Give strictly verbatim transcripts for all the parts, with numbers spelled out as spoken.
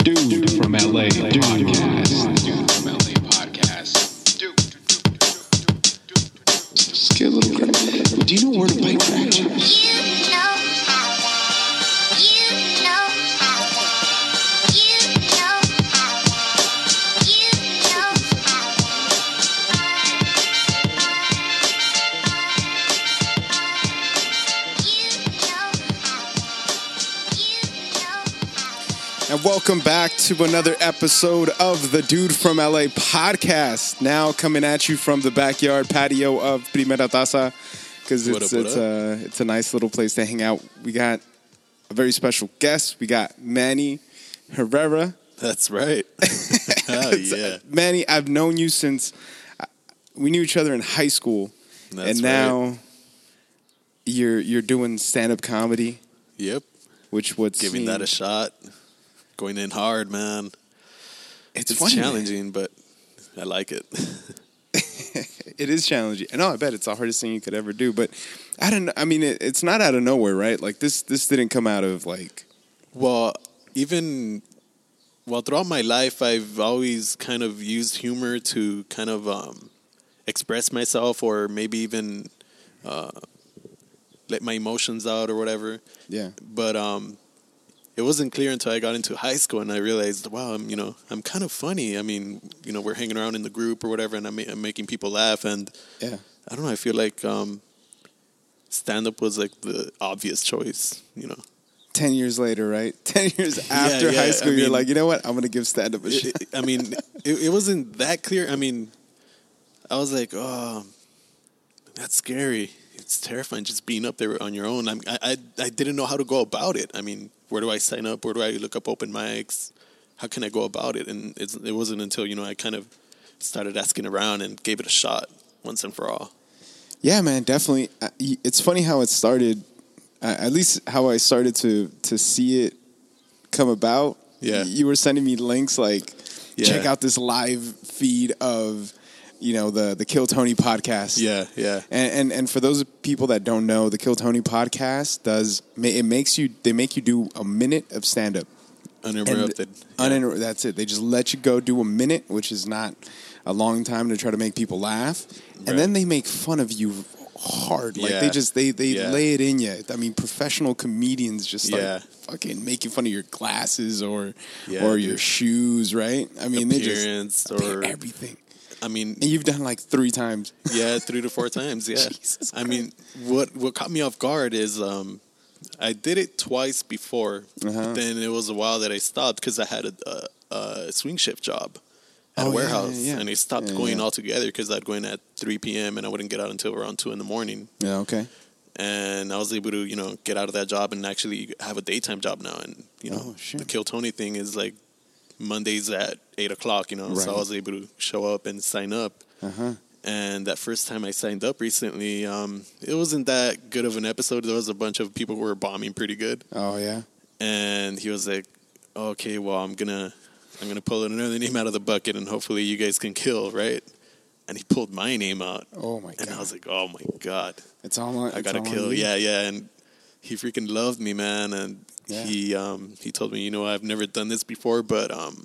Dude from L A podcast. Dude from L A podcast. Dude. Just get a little crazy. Do you know where to bike fracture? You know how I, you know how I, you know how I, you know how And welcome back to another episode of the Dude from L A podcast. Now coming at you from the backyard patio of Primera Taza, because What it's up, what it's up? a it's a nice little place to hang out. We got a very special guest. We got Manny Herrera. That's right. Oh, yeah. Manny, I've known you since we knew each other in high school, That's and now you're you're doing stand up comedy, Yep. which would Giving seem, that a shot. Going in hard, man. it's, It's funny, man. challenging, but I like it. It is challenging. And no, I bet it's the hardest thing you could ever do. But I don't know. I mean, it, it's not out of nowhere, right? Like this, this didn't come out of like, Well, even well, throughout my life, I've always kind of used humor to kind of um, express myself, or maybe even uh, let my emotions out, or whatever. yeah, But um, it wasn't clear until I got into high school, and I realized, wow, I'm you know I'm kind of funny. I mean, you know, we're hanging around in the group or whatever, and I'm, ma- I'm making people laugh, and yeah. I don't know. I feel like um, stand up was like the obvious choice. You know, Ten years later, right? Ten years after yeah, high I school, you're mean- like, you know what? I'm gonna give stand up a shot. It- it- I mean, it, it wasn't that clear. I mean, I was like, oh, that's scary. It's terrifying just being up there on your own. I'm, I, I I didn't know how to go about it. I mean, where do I sign up? Where do I look up open mics? How can I go about it? And it's, it wasn't until, you know, I kind of started asking around and gave it a shot once and for all. Yeah, man, definitely. Uh, y- It's funny how it started. Uh, at least how I started to to see it come about. Yeah. Y- you were sending me links like, Yeah. check out this live feed of, you know, the the Kill Tony podcast. Yeah, yeah. And, and and for those people that don't know, the Kill Tony podcast does it makes you they make you do a minute of stand up. Uninterrupted. Yeah. Uninter- that's it. They just let you go do a minute, which is not a long time to try to make people laugh, Right. and then they make fun of you hard. Like Yeah. they just they they Yeah. lay it in you. I mean, professional comedians just start Yeah. fucking making fun of your glasses or Yeah, or dude. your shoes, right? I mean, Appearance they just or- everything. I mean, And you've done like three times. yeah, three to four times. Yeah. Jesus I mean, what what caught me off guard is um, I did it twice before. Uh-huh. But then it was a while that I stopped because I had a, a, a swing shift job at Oh, a yeah, warehouse, yeah, yeah. and I stopped Yeah, going yeah. altogether because I'd go in at three p.m. and I wouldn't get out until around two in the morning. Yeah. Okay. And I was able to, you know, get out of that job and actually have a daytime job now. And you know, Oh, shit. the Kill Tony thing is like Mondays at eight o'clock. You know, so Right. I was able to show up and sign up. Uh huh. And that first time I signed up recently, um, it wasn't that good of an episode. There was a bunch of people who were bombing pretty good. Oh yeah. And he was like, "Okay, well, I'm gonna, I'm gonna pull another name out of the bucket, and hopefully you guys can kill, right?" And he pulled my name out, Oh my god. and I was like, "Oh my god, it's all on. I it's gotta all on kill!" you. Yeah, yeah. And he freaking loved me, man. And Yeah. he, um, he told me, "You know, I've never done this before, but um,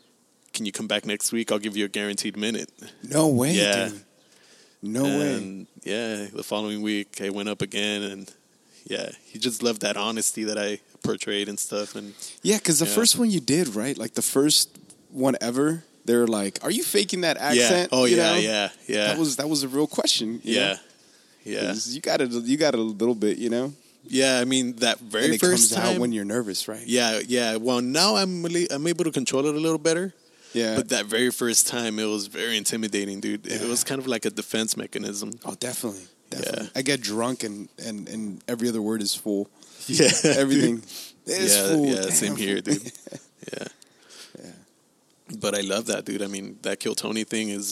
can you come back next week? I'll give you a guaranteed minute." No way, Yeah. dude. No way. And yeah, the following week I went up again, and yeah, he just loved that honesty that I portrayed and stuff. And Yeah, because the Yeah. first one you did, right? Like the first one ever, they were like, "Are you faking that accent?" yeah, oh You yeah, know? yeah, yeah, That was that was a real question. you yeah, know? yeah, 'Cause You got it. You got it a little bit, you know. yeah. I mean, that very And it first comes time. out when you're nervous, right? yeah, yeah. Well, now I'm really, I'm able to control it a little better. Yeah. But that very first time, it was very intimidating, dude. It Yeah. was kind of like a defense mechanism. Oh, definitely. Definitely. Yeah. I get drunk and, and, and every other word is full. Yeah, Everything is yeah, full. yeah. Damn. Same here, dude. Yeah. Yeah. But I love that, dude. I mean, that Kill Tony thing is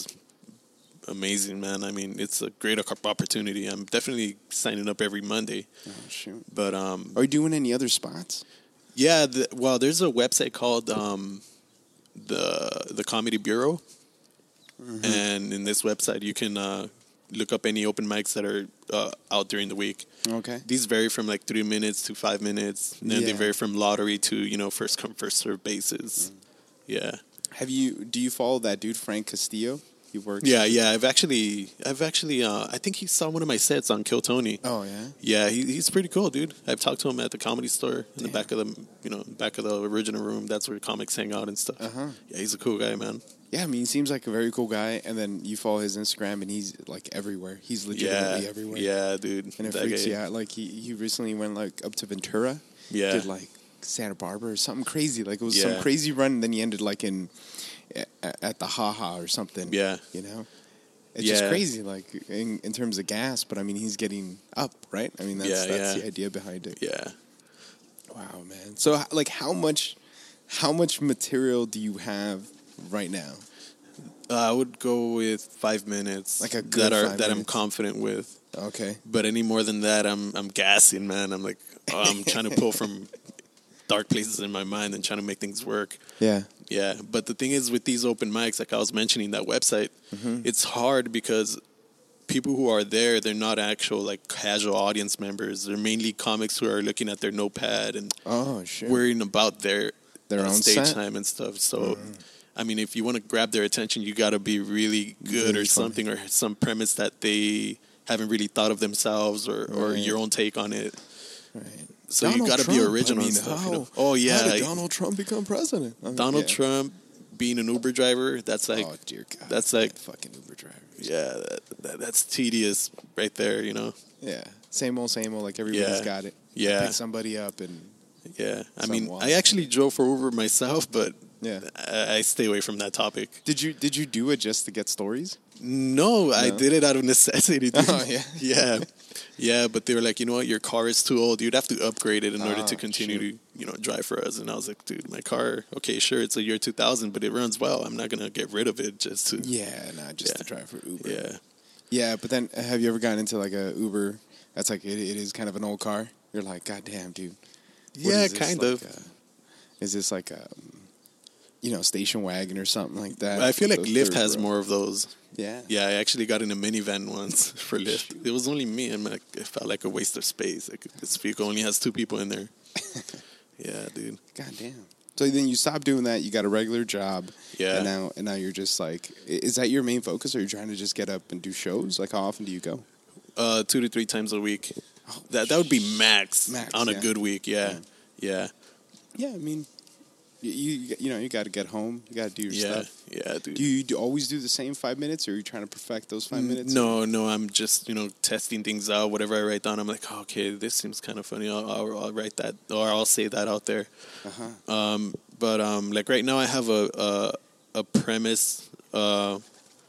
amazing, man. I mean, it's a great opportunity. I'm definitely signing up every Monday. Oh, shoot. But um, Are you doing any other spots? yeah, the, well, there's a website called um, the the Comedy Bureau, Mm-hmm. and in this website you can uh, look up any open mics that are uh, out during the week. Okay. These vary from like three minutes to five minutes. And then they Yeah. vary from lottery to, you know, first come, first serve basis. Yeah. Have you? Do you follow that dude Frank Castillo? He works. Yeah, yeah. I've actually, I've actually, uh, I think he saw one of my sets on Kill Tony. Oh yeah. Yeah, he, he's pretty cool, dude. I've talked to him at the Comedy Store in the Damn. back of the, you know, back of the original room. That's where comics hang out and stuff. Uh-huh. Yeah, he's a cool guy, man. Yeah, I mean, he seems like a very cool guy, and then you follow his Instagram, and he's like everywhere. He's legitimately Yeah, everywhere. yeah, dude. And it That freaks guy- you out. Like he, he recently went like up to Ventura. Yeah. Did like Santa Barbara or something crazy. Like it was Yeah. some crazy run, and then he ended like in at, at the Haha or something. Yeah. You know. It's just Yeah. crazy, like in, in terms of gas. But I mean, he's getting up, right? I mean, that's Yeah, that's yeah. the idea behind it. Yeah. Wow, man. So, h- like, how much, how much material do you have right now? Uh, I would go with five minutes. Like a good that are five that I'm minutes. confident with. Okay. But any more than that, I'm I'm gassing, man. I'm like, oh, I'm trying to pull from dark places in my mind and trying to make things work. Yeah. Yeah, but the thing is with these open mics, like I was mentioning, that website, Mm-hmm. it's hard because people who are there, they're not actual like casual audience members. They're mainly comics who are looking at their notepad and Oh shit. worrying about their Their uh, own stage set? Mm-hmm. time and stuff. So, I mean, if you want to grab their attention, you got to be really good Really or something, or some premise that they haven't really thought of themselves, or, or Right. your own take on it. Right. So you got to be Trump, original I mean, and stuff. How, you know? Oh yeah, How did like, Donald Trump become president? I mean, Donald yeah. Trump being an Uber driver. That's like oh dear God. that's like- that fucking Uber drivers. yeah, that, that, that's tedious right there. You know. Yeah. Same old, same old. Like everybody's Yeah. got it. Yeah. Pick somebody up and Yeah, I Some mean, wild I actually drove for Uber myself, but yeah. I, I stay away from that topic. Did you did you do it just to get stories? No, I No? did it out of necessity. Dude. Oh, yeah? yeah, yeah. But they were like, you know what, your car is too old. You'd have to upgrade it in order Oh, to continue shoot. to, you know, drive for us. And I was like, dude, my car, okay, sure, it's a year two thousand, but it runs well. I'm not gonna get rid of it just to. Yeah, not just to Yeah. drive for Uber. Yeah. Yeah, but then have you ever gotten into like a Uber that's like it, it is kind of an old car? You're like, God damn, dude. What Yeah, is this, kind like, of. uh, is this like a, you know, station wagon or something like that? I feel like Those Lyft third has row. more of those. Yeah. Yeah, I actually got in a minivan once for Lyft. It was only me, and like, it felt like a waste of space. Like this vehicle only has two people in there. Yeah, dude. God damn. So then you stop doing that. You got a regular job. Yeah. And now, and now you're just like, i- is that your main focus? Or are you trying to just get up and do shows? Like, how often do you go? Uh, two to three times a week. That that would be max, Max, on a yeah. good week. Yeah, yeah, Yeah, I mean, you you, you know, you got to get home. You got to do your yeah, stuff. yeah, dude. Do you do always do the same five minutes, or are you trying to perfect those five minutes? No, no, I'm just, you know, testing things out. Whatever I write down, I'm like, oh, okay, this seems kind of funny. I'll, I'll, I'll write that, or I'll say that out there. Uh-huh. Um, but um, like right now, I have a a, a premise. Uh,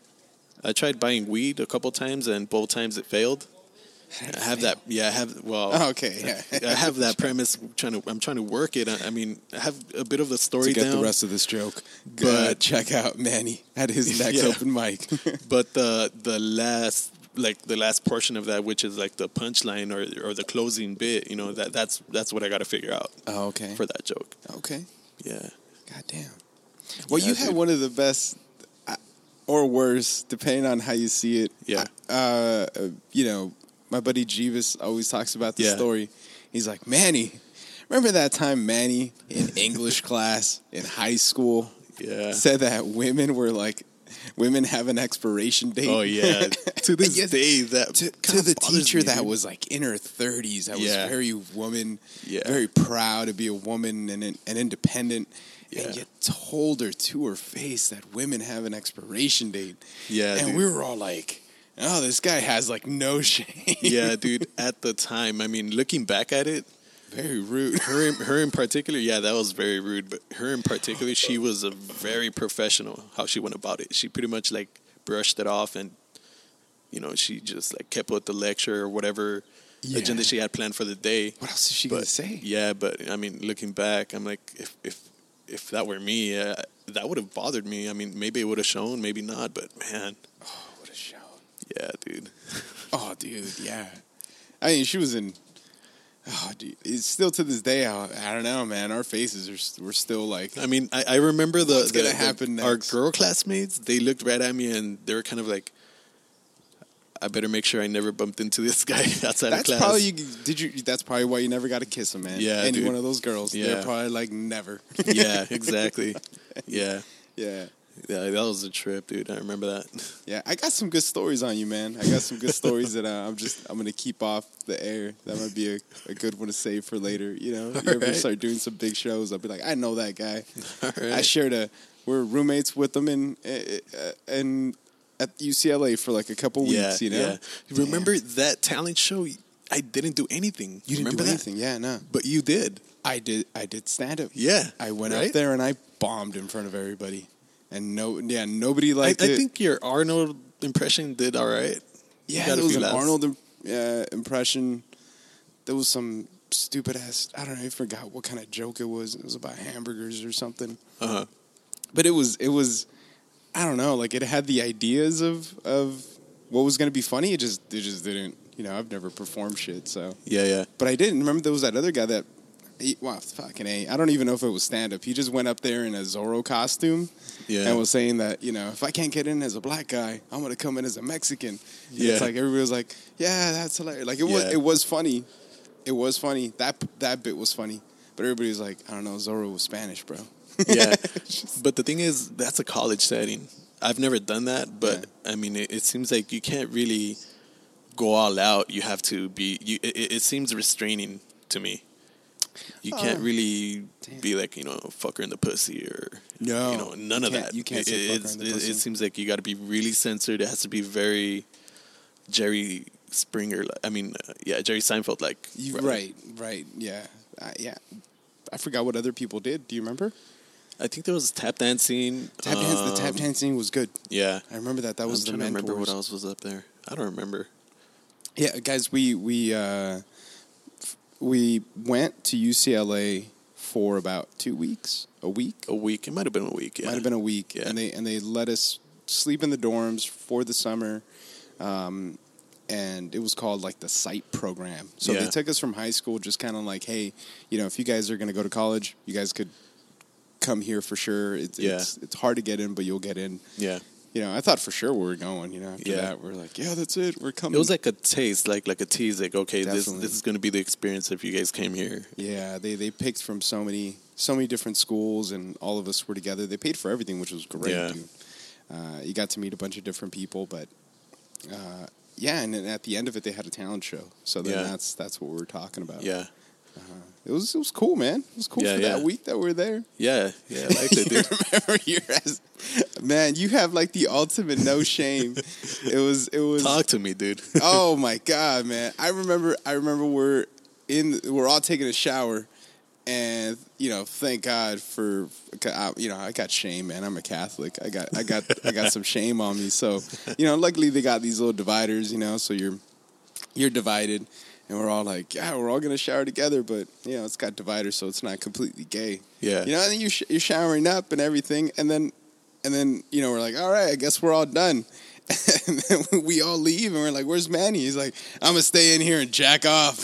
I tried buying weed a couple times, and both times it failed. I have that. Yeah, I have. Well, Oh, okay, yeah. I have that premise. Trying to, I'm trying to work it. I, I mean, I have a bit of the story To get down. the rest of this joke, But- but check out Manny at his next Yeah. open mic. But the the last like the last portion of that, which is like the punchline or or the closing bit, you know, that that's that's what I got to figure out Oh, okay. for that joke. Okay. Yeah. God damn. Well, Yeah, you had dude. one of the best, uh, or worse, depending on how you see it. Yeah. Uh, uh, you know, my buddy Jeeves always talks about this Yeah. story. He's like, Manny, remember that time Manny in English class in high school Yeah. said that women were like, women have an expiration date? Oh yeah. To this Yes. day, that to, kinda to the bothers teacher me, that dude. was like in her thirties, that Yeah. was very woman, Yeah. very proud to be a woman and, and independent, Yeah. and you told her to her face that women have an expiration date. Yeah, and dude. we were all like, "Oh, this guy has like no shame." Yeah, dude. At the time, I mean, looking back at it, very rude. her in, her in particular, yeah, that was very rude. But her in particular, she was a very professional how she went about it. She pretty much like brushed it off, and you know, she just like kept with the lecture or whatever Yeah. agenda she had planned for the day. What else is she But gonna say? yeah, but I mean, looking back, I'm like, if if if that were me, uh, that would have bothered me. I mean, maybe it would have shown, maybe not. But man, Oh, what a show! yeah, dude. Oh, dude, yeah. I mean, she was in. Oh, dude, it's still to this day. I, I don't know, man. Our faces are we're still like. I mean, I, I remember the, What's the, gonna the- happen our next? girl classmates. They looked right at me and they were kind of like, I better make sure I never bumped into this guy outside That's of class. probably you, did you. That's probably why you never got to kiss him, man. Yeah, any dude. one of those girls. Yeah. They're probably like never. Yeah, exactly. Yeah. yeah, Yeah, that was a trip, dude. I remember that. yeah. I got some good stories on you, man. I got some good stories that uh, I'm just I'm gonna keep off the air. That might be a, a good one to save for later. You know, you ever right. start doing some big shows, I'll be like, I know that guy. All right. I shared a. We're roommates with them in uh, in at U C L A for like a couple yeah, weeks. You know, yeah. Remember that talent show? I didn't do anything. you didn't remember do that? anything. Yeah, no. But you did. I did. I did stand up. Yeah. I went right? up there and I bombed in front of everybody, and no, yeah, nobody I, liked I it. think your Arnold impression did all right. yeah, got a there was few an laughs. Arnold im- uh, impression. There was some stupid ass. I don't know. I forgot what kind of joke it was. It was about hamburgers or something. Uh huh. But it was. It was. I don't know. Like it had the ideas of of what was going to be funny. It just. It just didn't. You know, I've never performed shit, so. Yeah, yeah. But I didn't remember there was that other guy that. He, wow, fucking A. I don't even know if it was stand up. He just went up there in a Zorro costume Yeah. and was saying that, you know, if I can't get in as a black guy, I'm going to come in as a Mexican. And Yeah. It's like everybody was like, yeah, that's hilarious. Like it was Yeah. it was funny. It was funny. That that bit was funny. But everybody was like, I don't know, Zorro was Spanish, bro. Yeah. But the thing is, that's a college setting. I've never done that, but I mean, it, it seems like you can't really go all out. You have to be. You, it, it seems restraining to me. You can't Oh. really be like, you know, fuck her in the pussy or No. you know, none of You can't- that. you can't It, say fuck her it's- in the it, pussy. it seems like you got to be really censored. It has to be very Jerry Springer. I mean, uh, yeah, Jerry Seinfeld like. You, right, right, yeah. Uh, yeah. I forgot what other people did. Do you remember? I think there was tap dancing. Tap dance, the tap um, dancing was good. Yeah. I remember that. That was I'm the trying to remember mentors. what else was up there. I don't remember. Yeah, guys, we we uh, f- we went to U C L A for about two weeks, a week. A week. It might have been a week. Yeah. Might have been a week, Yeah. and they and they let us sleep in the dorms for the summer, um, and it was called like the SIGHT program. So Yeah. they took us from high school, just kind of like, hey, you know, if you guys are going to go to college, you guys could come here for sure. It's Yeah. it's, it's hard to get in, but you'll get in. Yeah. You know, I thought for sure we were going. You know, after Yeah. that, we're like, yeah, that's it, we're coming. It was like a taste, like like a tease, like okay, this Definitely. this is going to be the experience if you guys came here. Yeah, they they picked from so many so many different schools, and all of us were together. They paid for everything, which was great, Yeah. dude. Uh, you got to meet a bunch of different people, but uh, yeah, and then at the end of it, they had a talent show. So then Yeah. that's that's what we were talking about. Yeah, it was it was cool, man. It was cool Yeah, for yeah. that week that we were there. yeah, yeah. I liked it, dude. Remember, you're as man, you have like the ultimate no shame. It was it was Talk to me, dude. oh my god, man! I remember. I remember we're in. We're all taking a shower, and you know, thank God for I- you know, I got shame, man. I'm a Catholic. I got, I got, I got some shame on me. So, you know, luckily they got these little dividers. You know, so you're you're divided, and we're all like, yeah, we're all gonna shower together. But you know, it's got dividers, so it's not completely gay. Yeah. You know, and then you sh- you're showering up and everything, and then and then you know, we're like, all right, I guess we're all done. And then we all leave, and we're like, "Where's Manny?" He's like, "I'm gonna stay in here and jack off."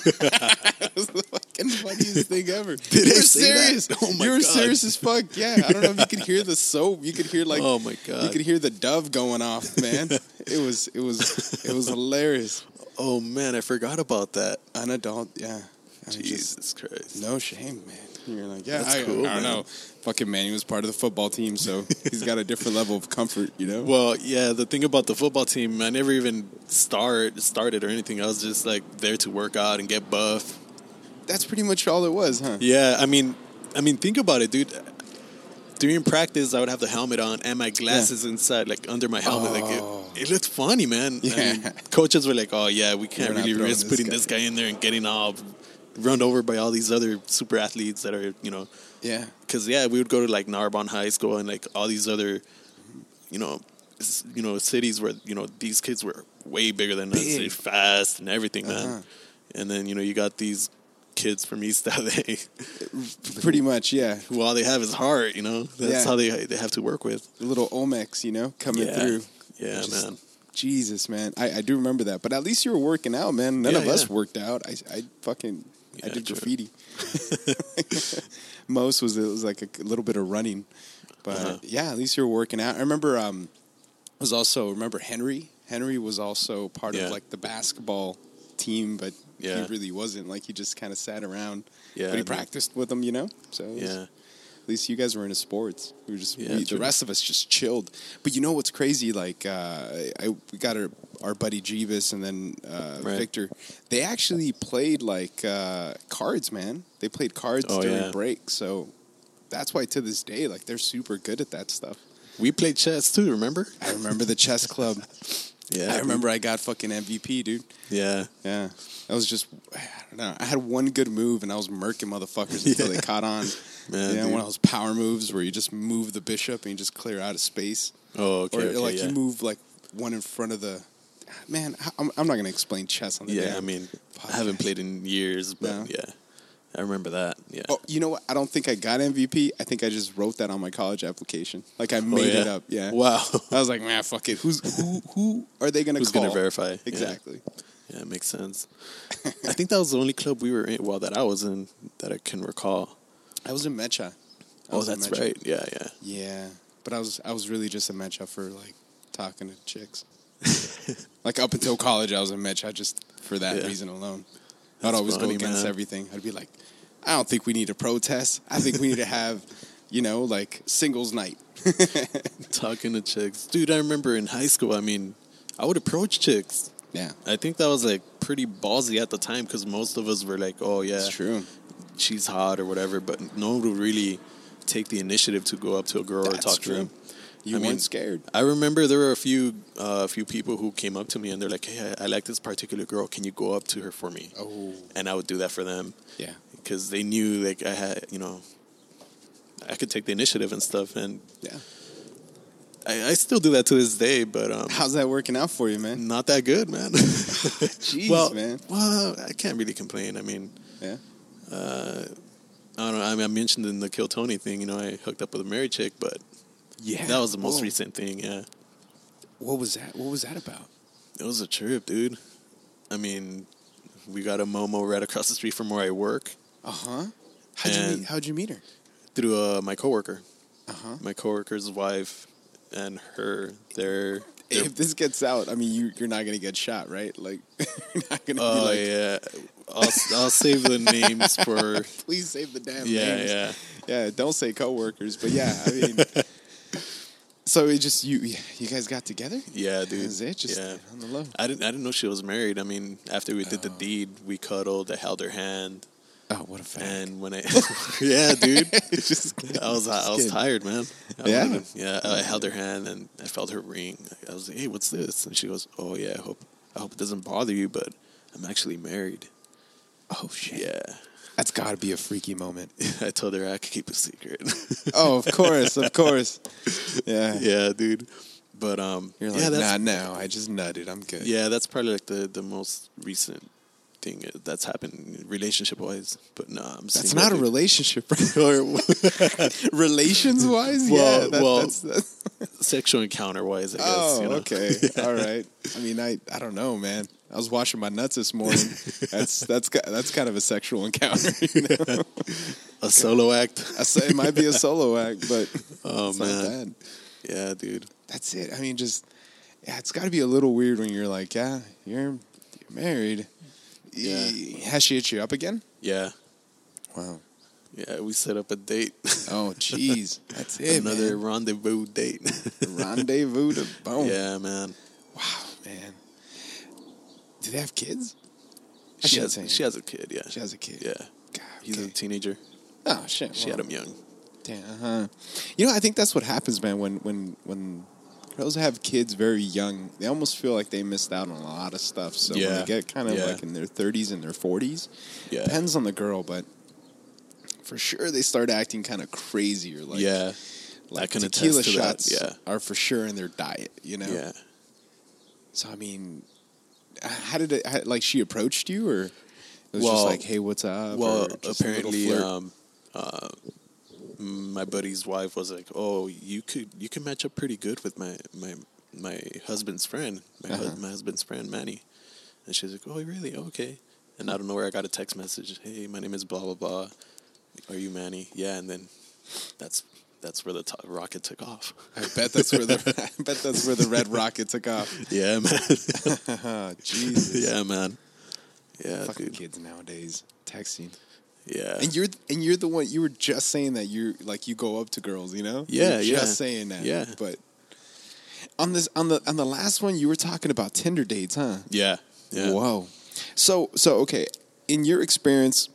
It was the fucking funniest thing ever. Did you I were say that? serious. Oh my you were God. serious as fuck. Yeah, I don't know if you could hear the soap. You could hear like, Oh my God. you could hear the dove going off, man. It was, it was, it was hilarious. Oh man, I forgot about that. An adult, yeah. I mean, just Jesus Christ. no shame, man. You're like, yeah, That's I, cool, I don't man. know. Fucking Manny was part of the football team, so he's got a different level of comfort, you know. Well, yeah, the thing about the football team, I never even start started or anything. I was just like there to work out and get buff. That's pretty much all it was, huh? Yeah, I mean, I mean, think about it, dude. During practice, I would have the helmet on and my glasses inside, like under my helmet. Like Oh. it, it looked funny, man. I Yeah. mean, coaches were like, "Oh yeah, we can't We're not really throwing risk this putting guy." this guy in there and getting all run over by all these other super athletes that are, you know." Yeah. Because yeah, we would go to like Narbonne High School and like all these other, you know, s- you know cities where you know these kids were way bigger than us, Big. they fast and everything, man. Uh-huh. And then you know you got these kids from East L A Pretty much, yeah. who all they have is heart. You know, that's Yeah. how they they have to work with. The little Omex, you know, coming Yeah. through. Yeah, Just- man. Jesus, man. I, I do remember that. But at least you were working out, man. None Yeah, of us yeah. worked out. I, I fucking, I Yeah, did true. graffiti. Most was, it was like a little bit of running. But Uh-huh. yeah, at least you were working out. I remember, um, was also, remember Henry? Henry was also part Yeah. of like the basketball team, but Yeah. he really wasn't. Like he just kind of sat around. Yeah, but he dude. practiced with them, you know. So it was- Yeah. at least you guys were into sports. We were just Yeah, we, the true. rest of us just chilled. But you know what's crazy? Like uh, I we got our our buddy Jeebus and then uh, Right. Victor. They actually played like uh, cards, man. They played cards Oh, during yeah. break. So that's why to this day, like they're super good at that stuff. We played chess too, remember? I remember the chess club. Yeah. I remember I got fucking M V P, dude. Yeah. Yeah. I was just, I don't know. I had one good move and I was murking motherfuckers until they caught on. Man, yeah, dude. one of those power moves where you just move the bishop and you just clear out of space. Oh, okay. or okay, like yeah. you move like one in front of the. Man, I'm, I'm not going to explain chess on the Yeah, damn I mean, podcast. I haven't played in years, but No? yeah. I remember that. Yeah. Oh, you know what? I don't think I got M V P. I think I just wrote that on my college application. Like I made yeah? it up. Yeah. Wow. I was like, man, fuck it. Who's who? Who are they going to Who's call? going to verify? Yeah. Exactly. Yeah, it makes sense. I think that was the only club we were in, well, that I was in, that I can recall. I was in Mecha. I Oh, was in that's Mecha. right. Yeah, yeah. Yeah, but I was I was really just a Mecha for like talking to chicks. Like up until college, I was a Mecha just for that Yeah. reason alone. I'd That's always funny, go against man. everything. I'd be like, I don't think we need a protest. I think we need to have, you know, like singles night. Talking to chicks. Dude, I remember in high school, I mean, I would approach chicks. Yeah, I think that was like pretty ballsy at the time because most of us were like, oh, yeah, that's true. she's hot or whatever, but no one would really take the initiative to go up to a girl or That's talk true. to them. You I mean, weren't scared. I remember there were a few uh, a few people who came up to me and they're like, hey, I, I like this particular girl. Can you go up to her for me? Oh, And I would do that for them yeah. because they knew like I had, you know, I could take the initiative and stuff. And Yeah. I, I still do that to this day, but um, How's that working out for you, man? not that good, man. Jeez, well, man. well, I can't really complain. I mean, Yeah. I don't know. I mean, I mentioned in the Kill Tony thing, you know, I hooked up with a married chick, but Yeah. that was the most Whoa. recent thing. Yeah, What was that? What was that about? it was a trip, dude. I mean, we got a Momo right across the street from where I work Uh huh. How'd you And- meet? How'd you meet her? through uh, my coworker. Uh huh. My coworker's wife and her. They're. they're If this gets out, I mean, you you're not gonna get shot, right? Like, you're not gonna oh be like, yeah, I'll I'll save the names for. please save the damn Yeah, names. yeah. Yeah, don't say coworkers, but yeah, I mean, so it just you you guys got together? Yeah, dude. Is it just yeah. on the low? I didn't. I didn't know she was married. I mean, after we did the deed, we cuddled. I held her hand, Oh, what a fact! and when I, yeah, dude, just kidding. I was I Just was kidding. tired, man. I Yeah? wanted to- yeah. I held her hand and I felt her ring. I was like, "Hey, what's this?" And she goes, "Oh yeah, I hope I hope it doesn't bother you, but I'm actually married." Oh shit! Yeah, That's got to be a freaky moment. I told her I could keep a secret. Oh, of course, of course. Yeah, yeah, dude. But um, You're like, yeah, that's, nah, no, I just nutted. I'm good. yeah, that's probably like the the most recent thing that's happened relationship wise. But no, I'm That's single, not a dude. relationship. Relations wise, Well- yeah. That, well, that's, that's, Sexual encounter wise, I guess. oh, you know? okay, all right. I mean, I I don't know, man. I was washing my nuts this morning. That's that's ki- that's kind of a sexual encounter. You know? A solo act. I say it might be a solo act, but Oh it's not man, bad. yeah, dude. That's it. I mean, just yeah, it's got to be a little weird when you're like, yeah, you're, you're married. Yeah. E- Has she hit you up again? Yeah, Wow. yeah. We set up a date. Oh, jeez. That's it. Another man. rendezvous date. Rendezvous to bone. yeah, man. Wow, man. Do they have kids? I She shouldn't has, say she has a kid. Yeah, She has a kid. yeah. God, He's okay. a teenager. Oh shit. She well, had him young. Damn. Uh-huh. You know, I think that's what happens, man. When when when girls have kids very young, they almost feel like they missed out on a lot of stuff. So when Yeah. they get kind of Yeah. like in their thirties and their forties, Yeah, depends on the girl, but for sure they start acting kind of crazy or like yeah, like I can tequila attest to that, shots yeah. are for sure in their diet. You know. yeah. So I mean, how did it? How, like she approached you, or it was Well- just like, "Hey, what's up?" Well, or just a little apparently, flirt? um, uh, my buddy's wife was like, "Oh, you could you can match up pretty good with my my my husband's friend, my hus- Uh-huh. my husband's friend Manny." And she's like, "Oh, really? Okay." And out of nowhere, I got a text message. Hey, my name is blah blah blah. Are you Manny? Yeah, and then that's that's where the to- rocket took off. I bet that's where the I bet that's where the red rocket took off. Yeah, man. Jesus. Yeah, man. Yeah, Fucking dude. kids nowadays texting. Yeah. And you're and you're the one you were just saying that you're like you go up to girls, you know? You Yeah, were yeah. Just saying that. Yeah. But on this on the on the last one you were talking about Tinder dates, huh? Yeah. Yeah. Whoa. So so okay, in your experience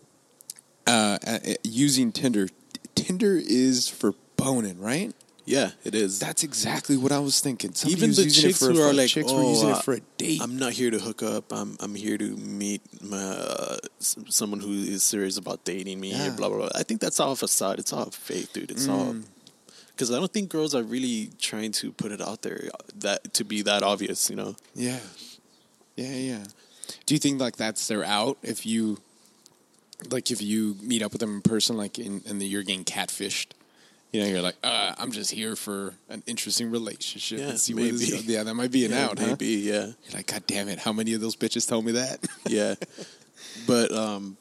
uh, uh using Tinder, Tinder is for boning, right? Yeah, it is. That's exactly what I was thinking. Somebody Even was the using it chicks for, who for are like, chicks oh, were using uh, it for a date. I'm not here to hook up. I'm I'm here to meet my, uh, s- someone who is serious about dating me. Yeah. Blah blah blah. I think that's all facade. It's all fake, dude. It's all Mm. because I don't think girls are really trying to put it out there that to be that obvious. You know? Yeah. Yeah, yeah. Do you think like that's their out if you like if you meet up with them in person like in and then you're getting catfished? You know, you're like, uh, I'm just here for an interesting relationship. Yeah, and see where this maybe. goes. Yeah, that might be an Yeah, out, huh? maybe. Yeah. You're like, God damn it, how many of those bitches tell me that? Yeah. But um,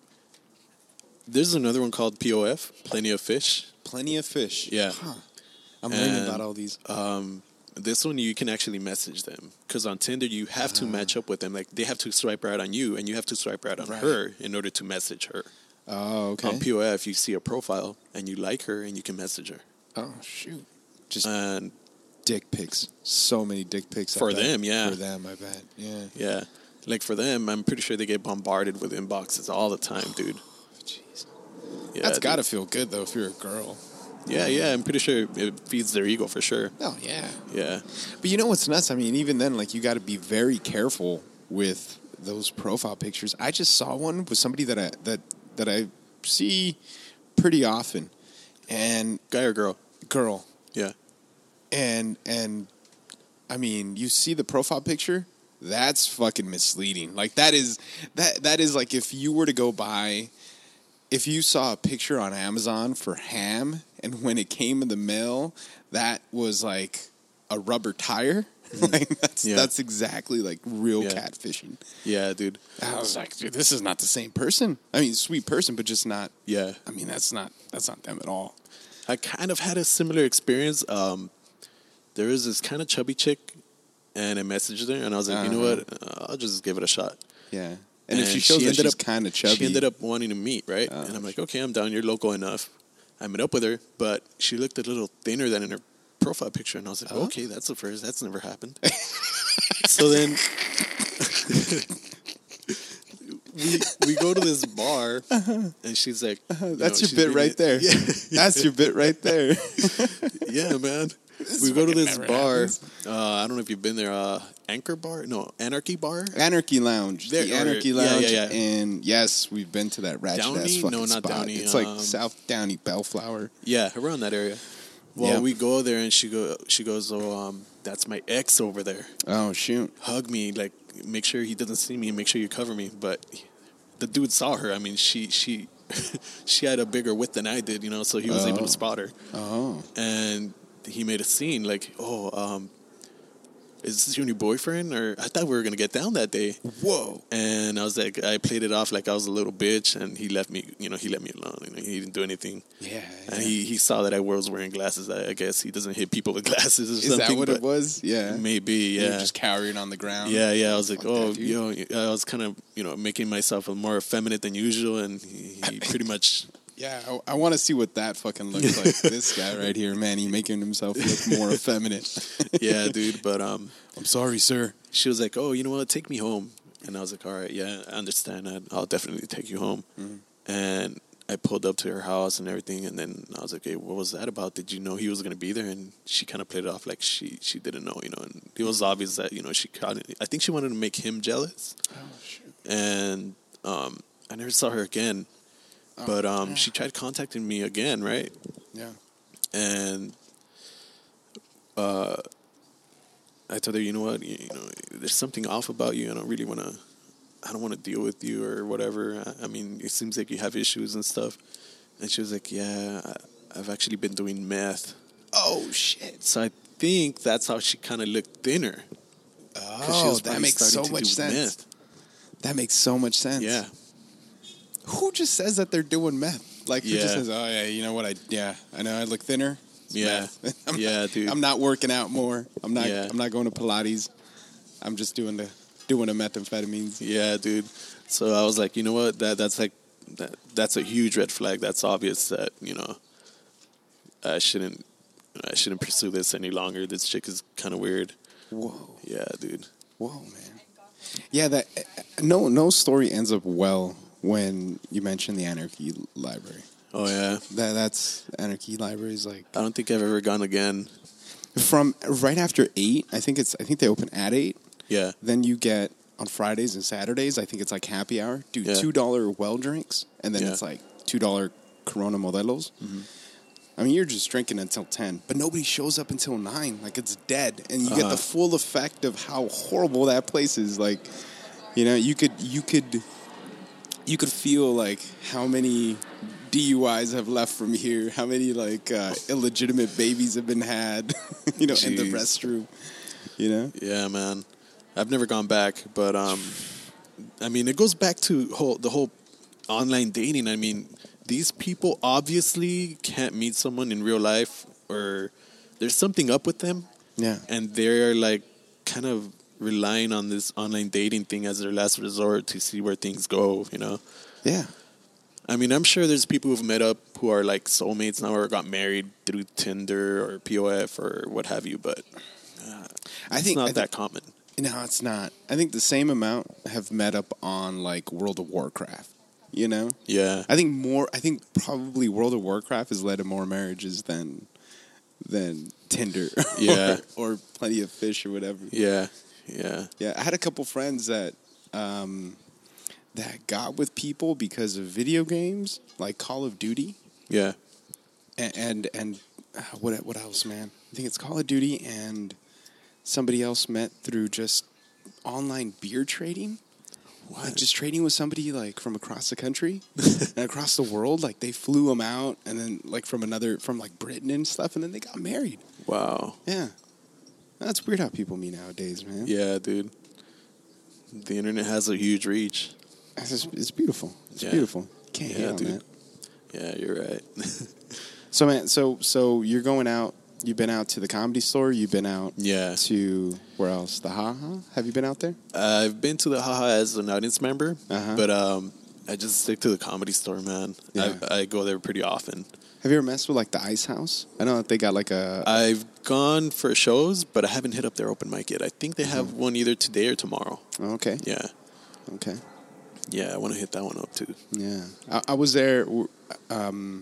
there's another one called P O F, Plenty of Fish. Plenty of fish. Yeah. Huh. I'm learning And, about all these. Um, this one you can actually message them because on Tinder you have to match up with them. Like they have to swipe right on you, and you have to swipe right on Right. her in order to message her. Oh, okay. On P O F, you see a profile and you like her, and you can message her. Oh, shoot. Just And dick pics. So many dick pics. I For bet. them, yeah. For them, I bet. Yeah. yeah, like for them, I'm pretty sure they get bombarded with inboxes all the time, dude. Jeez. Yeah, That's dude. got to feel good, though, if you're a girl. Yeah, yeah, I'm pretty sure it feeds their ego for sure. Oh, yeah. Yeah, But you know what's nuts? I mean, even then, like, you got to be very careful with those profile pictures. I just saw one with somebody that I that that I see pretty often, and guy or girl? girl, Yeah, and and I mean, you see the profile picture. That's fucking misleading. Like that is that that is like if you were to go buy, if you saw a picture on Amazon for ham, and when it came in the mail, that was like a rubber tire. Like that's Yeah. that's exactly like real Yeah. catfishing. yeah, dude. I was like, dude, this is not the same person. I mean, sweet person, but just not. Yeah, I mean, that's not that's not them at all. I kind of had a similar experience. Um, there was this kind of chubby chick, and I messaged her, and I was like, you know Uh-huh. what? Uh, I'll just give it a shot. Yeah, and, if she shows that she's kind of chubby, She ended up wanting to meet, right? Oh, and I'm like, okay, I'm down. You're local enough. I met up with her, but she looked a little thinner than in her profile picture, and I was like, Oh. okay, that's the first. That's never happened. So then we we go to this bar, and she's like, you Uh-huh. That's know, your she's bit being- right there. Yeah, That's your bit right there. yeah, man. This We go to fucking this never bar. happens. Uh, I don't know if you've been there. Uh, Anchor Bar? No, Anarchy Bar. Anarchy Lounge. There- the or- Anarchy yeah, Lounge. yeah, yeah. And yes, we've been to that ratchet ass Downey? fucking No, not spot. Downey, It's like um, South Downey, Bellflower. Yeah, around that area. Well, Yeah. we go there, and she go. She goes, "Oh, um, that's my ex over there. Oh shoot. Hug me, like make sure he doesn't see me, and make sure you cover me." But the dude saw her. I mean, she she she had a bigger width than I did, you know, so he was able Oh. to spot her. Oh. And he made a scene like, "Oh, um, is this your new boyfriend?" Or I thought we were gonna get down that day. Whoa. And I was like, I played it off like I was a little bitch, and he left me, you know, he let me alone. You know, he didn't do anything. Yeah. And he, he saw that I was wearing glasses. I, I guess he doesn't hit people with glasses or Is something. that what but it was? Yeah. Maybe, You were yeah. just cowering on the ground. Yeah, yeah. I was like, Fuck oh, that, dude. you know, I was kind of, you know, making myself more effeminate than usual, and he, he pretty much, Yeah, I, I want to see what that fucking looks like. This guy right here, man, he making himself look more effeminate. yeah, dude. But um, I'm sorry, sir. she was like, oh, you know what? Take me home. And I was like, all right, yeah, I understand that. I'll definitely take you home. Mm-hmm. And I pulled up to her house and everything, and then I was like, hey, what was that about? Did you know he was going to be there? And she kind of played it off like she, she didn't know, you know. And it was obvious that, you know, she caught it. I think she wanted to make him jealous. Oh shoot. And um, I never saw her again. But um, she tried contacting me again, right? Yeah. And uh, I told her, you know what, you, you know, there's something off about you. I don't really want to. I don't want to deal with you or whatever. I, I mean, it seems like you have issues and stuff. And she was like, yeah, I, I've actually been doing meth. Oh shit. So I think that's how she kind of looked thinner. 'Cause she Oh, was that probably makes so starting to much do sense. meth. That makes so much sense. Yeah. Who just says that they're doing meth? Like who just Yeah. says, "Oh yeah, you know what? I yeah, I know I look thinner." It's Yeah. meth. I'm Yeah, not, dude. I'm not working out more. I'm not. Yeah. I'm not going to Pilates. I'm just doing the doing the methamphetamines. Yeah, dude. So I was like, you know what? That that's like that, that's a huge red flag. That's obvious that you know I shouldn't I shouldn't pursue this any longer. This chick is kind of weird. Whoa, Yeah, dude. whoa, man. Yeah, that no no story ends up well when you mention the Anarchy Library. Oh yeah. That that's Anarchy Library is like I don't think I've ever gone again. from right after eight. I think it's I think they open at eight. Yeah. Then you get on Fridays and Saturdays. I think it's like happy hour. Dude, Yeah. two dollar well drinks, and then Yeah. it's like two dollar Corona Modelos. I mean, you're just drinking until ten, but nobody shows up until nine. Like it's dead, and you get Uh-huh. the full effect of how horrible that place is. Like, you know, you could you could you could feel like how many D U Is have left from here, how many like uh, illegitimate babies have been had, you know, in the Jeez. restroom. You know, Yeah, man. I've never gone back, but um, I mean, it goes back to whole the whole online dating. I mean, these people obviously can't meet someone in real life, or there's something up with them, yeah, and they're like kind of relying on this online dating thing as their last resort to see where things go. You know, yeah. I mean, I'm sure there's people who've met up who are like soulmates now or got married through Tinder or P O F or what have you, but I it's think not I think- that common. No, it's not. I think the same amount have met up on like World of Warcraft. You know, Yeah. I think more. I think probably World of Warcraft has led to more marriages than than Tinder. Yeah. or, or Plenty of Fish or whatever. Yeah, yeah, Yeah, I had a couple friends that um, that got with people because of video games like Call of Duty yeah. and and, and uh, what what else, man? I think it's Call of Duty and somebody else met through just online beer trading. Like just trading with somebody like from across the country and across the world. Like they flew them out, and then like from another from like Britain and stuff, and then they got married. Wow. Yeah, that's weird how people meet nowadays, man. Yeah, dude. The internet has a huge reach. It's, just, it's beautiful. It's Yeah. beautiful. Can't hate Yeah, on dude. that. Yeah, you're right. So man, so so you're going out. You've been out to the Comedy Store. You've been out Yeah. to where else? The Ha Ha. Have you been out there? I've been to the Haha as an audience member, Uh-huh. but um, I just stick to the Comedy Store, man. Yeah. I, I go there pretty often. Have you ever messed with like the Ice House? I know that they got like a. I've gone for shows, but I haven't hit up their open mic yet. I think they have one either today or tomorrow. Oh, okay. Yeah. Okay. Yeah, I want to hit that one up too. Yeah, I, I was there um,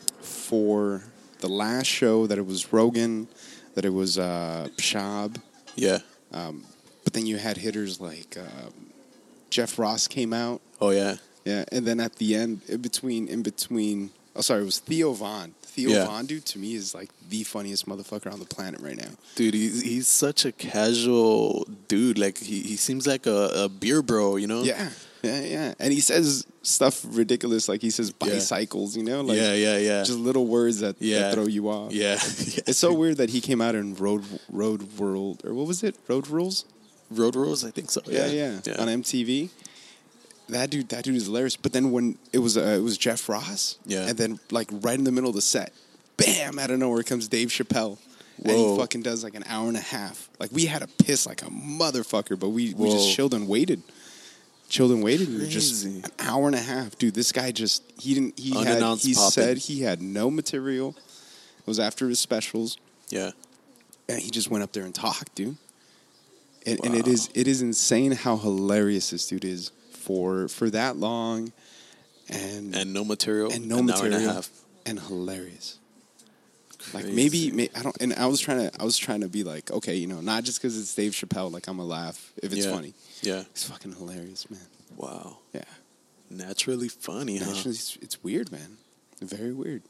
for the last show. That it was Rogan, that it was uh, Pshab, Yeah. but then you had hitters like um, Jeff Ross came out. Oh, yeah. Yeah, and then at the end, in between, in between. Oh, sorry, it was Theo Vaughn. Theo Yeah. Vaughn, dude, to me is like the funniest motherfucker on the planet right now. Dude, he's, he's such a casual dude. Like, he, he seems like a, a beer bro, you know? Yeah, yeah, yeah. And he says stuff ridiculous, like he says bicycles, you know, like yeah, yeah, yeah. just little words that, Yeah. that throw you off. yeah. It's so weird that he came out in Road Road World, or what was it? Road Rules? Road Rules, I think so. Yeah, Yeah, yeah. On M T V. That dude, that dude is hilarious. But then when it was, uh, it was Jeff Ross. Yeah. And then like right in the middle of the set, bam! Out of nowhere comes Dave Chappelle, and Whoa. he fucking does like an hour and a half. Like we had to piss like a motherfucker, but we, we just Whoa. chilled and waited. Chilled and waited. And just Crazy. an hour and a half, dude. This guy just he didn't he had Unannounced he popping. said he had no material. It was after his specials. Yeah. And he just went up there and talked, dude. And, and it Wow. is it is insane how hilarious this dude is for for that long, and And no material. and no an material hour and a half. and hilarious. Like Crazy. maybe, may, I don't. And I was trying to I was trying to be like, okay, you know, not just because it's Dave Chappelle, like I'm gonna laugh if it's Yeah. funny. Yeah. He's fucking hilarious, man. Wow. Yeah, Naturally funny, huh? actually, it's, it's weird, man. Very weird.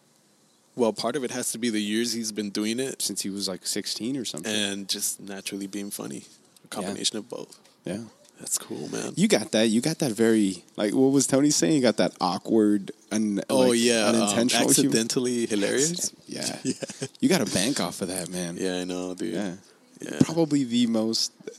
Well, part of it has to be the years he's been doing it Since he was like sixteen or something. and just naturally being funny. A combination of both. Yeah. That's cool, man. You got that. You got that very, like, what was Tony saying? You got that awkward, un, oh, like, yeah. Um, unintentional humor. accidentally hilarious. Yeah. Yeah. You got to bank off of that, man. Yeah, I know, dude. Yeah. Yeah. Probably the most,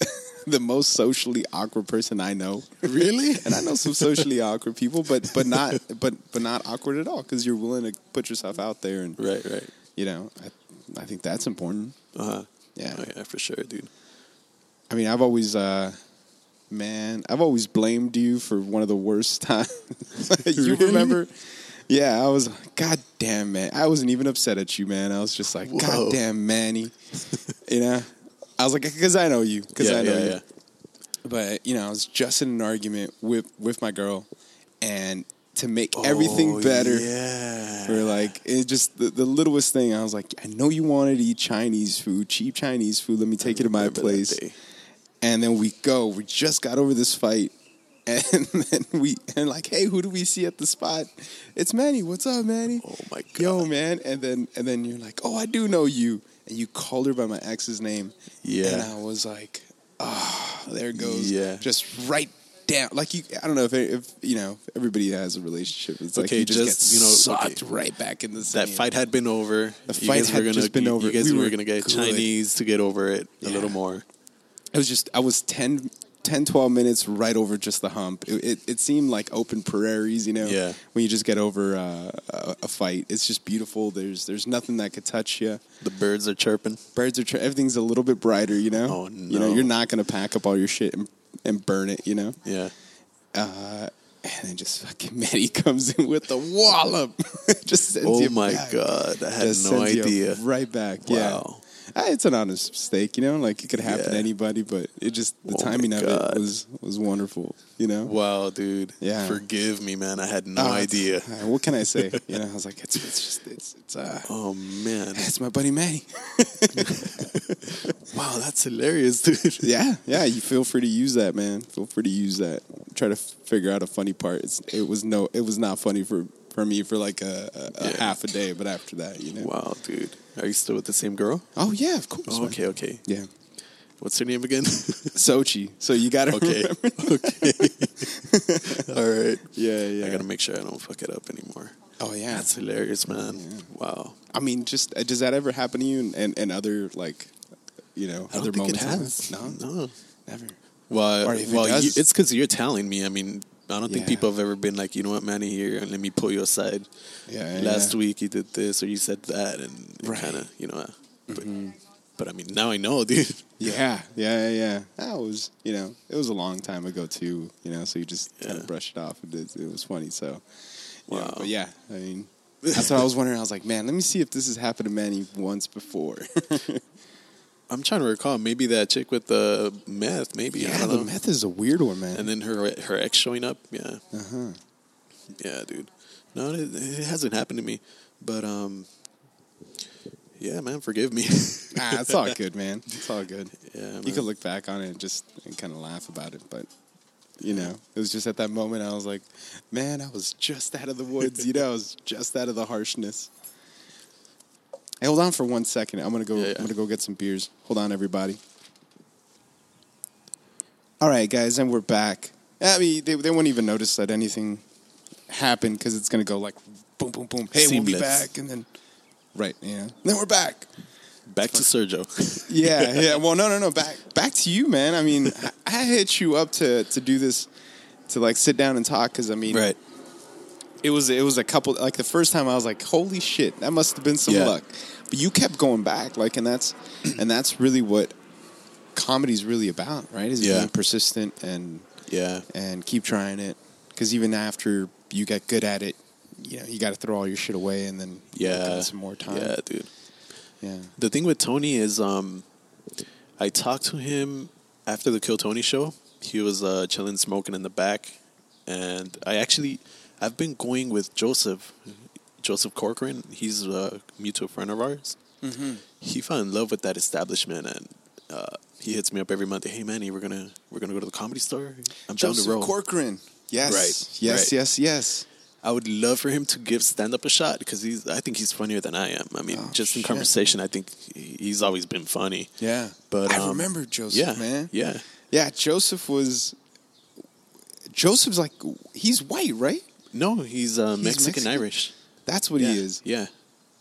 the most socially awkward person I know. Really? And I know some socially awkward people, but but not but but not awkward at all because you're willing to put yourself out there, and Right, right. you know, I, I think that's important. Uh huh. Yeah. Oh, yeah, for sure, dude. I mean, I've always, uh, man, I've always blamed you for one of the worst times. You Really? remember? Yeah, I was, God damn, man. I wasn't even upset at you, man. I was just like, Whoa. God damn, Manny. You know? I was like, because I know you. Because Yeah, I know yeah, you. yeah. But, you know, I was just in an argument with, with my girl. And to make everything Oh, better, Yeah. we're like, it just, the, the littlest thing, I was like, I know you wanted to eat Chinese food, cheap Chinese food. Let me take you to my Remember that place. day. And then we go. We just got over this fight. And then we, and like, hey, who do we see at the spot? It's Manny. What's up, Manny? Oh my god. Yo, man. And then, and then you're like, oh, I do know you. And you called her by my ex's name. Yeah. And I was like, oh, there it goes. Yeah. Just right down. Like, you, I don't know if, if you know, if everybody has a relationship. It's like Okay, you just, just, get you know, sucked okay. right back in the That same. fight had been over. The You fight guys had were gonna, just been you- over. You guys We were, were going to get good. Chinese to get over it a Yeah. little more. It was just, I was ten, ten, twelve minutes right over just the hump. It, it, it seemed like open prairies, you know? Yeah. When you just get over uh, a, a fight. It's just beautiful. There's there's nothing that could touch you. The birds are chirping. Birds are, tra- everything's a little bit brighter, you know? Oh, You know, no. you're not going to pack up all your shit and, and burn it, you know? Yeah. Uh, and then just fucking Maddie comes in with the wallop. Just sends Oh you my back. god. I had Just no sends you idea. right back. Wow. Yeah. Ah, it's an honest mistake, you know. Like it could happen Yeah. to anybody, but it just the Oh my timing of God. it was was wonderful, you know. Wow, dude. Yeah. Forgive me, man. I had no Oh, it's- idea. uh, what can I say? You know, I was like, it's it's just it's it's uh, Oh man. it's my buddy Manny. Wow, that's hilarious, dude. Yeah, yeah. You feel free to use that, man. Feel free to use that. Try to f- figure out a funny part. It's, it was no, it was not funny for, for me for like a, a, a Yeah. half a day, but after that, you know. Wow, dude. Are you still with the same girl? Oh yeah, of course. Oh, man. okay, okay. Yeah, What's her name again? Sochi. So you got to Okay. remember. Okay. All right. Yeah, yeah. I gotta make sure I don't fuck it up anymore. Oh yeah. That's hilarious, man. Wow. I mean, just uh, does that ever happen to you? And and, and other like, you know, I other don't think it moments? has. No, No. never. Well, Or if it well, does- you, it's because you're telling me. I mean, I don't think Yeah. people have ever been like, you know what, Manny, here, and let me pull you aside. Yeah. Last yeah. week you did this or you said that, and Right. kind of, you know. uh, But, but I mean, now I know, dude. Yeah, yeah, yeah. That was, you know, it was a long time ago too. You know, so you just kind Yeah. of brush it off. It, did- it was funny. So, you know, Wow. but yeah, I mean, that's what I was wondering. I was like, man, let me see if this has happened to Manny once before. I'm trying to recall. Maybe that chick with the meth. Maybe I yeah, don't the know. meth is a weird one, man. And then her her ex showing up. Yeah, uh huh. yeah, dude. No, it, it hasn't happened to me. But um, yeah, man, forgive me. Ah, it's all good, man. It's all good. Yeah, man. You could look back on it and just and kind of laugh about it, but you know, it was just at that moment I was like, man, I was just out of the woods. You know, I was just out of the harshness. Hey, hold on for one second. I'm gonna go. Yeah, yeah. I'm gonna go get some beers. Hold on, everybody. All right, guys, and we're back. I mean, they they won't even notice that anything happened because it's gonna go like boom, boom, boom. Hey, we'll be Seamless. back, and then right, yeah, then we're back. Back to Sergio. Yeah, yeah. Well, no, no, no. Back, back to you, man. I mean, I, I hit you up to to do this, to like sit down and talk because I mean, Right. it was it was a couple. Like the first time, I was like, holy shit, that must have been some Yeah. luck. But you kept going back, like, and that's and that's really what comedy's really about, right? Is Yeah. being persistent and Yeah. and keep trying it. Because even after you get good at it, you know, you got to throw all your shit away and then you know, give Yeah. it some more time. Yeah, dude. Yeah. The thing with Tony is, um, I talked to him after the Kill Tony show. He was uh, chilling, smoking in the back, and I actually, I've been going with Joseph, Joseph Corcoran. He's a mutual friend of ours. Mm-hmm. He fell in love with that establishment, and uh, he hits me up every month. Hey, Manny, we're gonna we're gonna go to the Comedy Store. I'm down Joseph the road. Corcoran. Yes. Right, Yes, right. yes, yes. I would love for him to give stand up a shot because he's. I think he's funnier than I am. I mean, Oh, just in shit. conversation, I think he- he's always been funny. Yeah. But, I um, remember Joseph, Yeah, man. Yeah, Yeah, Joseph was Joseph's like he's white, right? no, he's uh, He's Mexican Mexican? Irish. That's what yeah. he is. Yeah,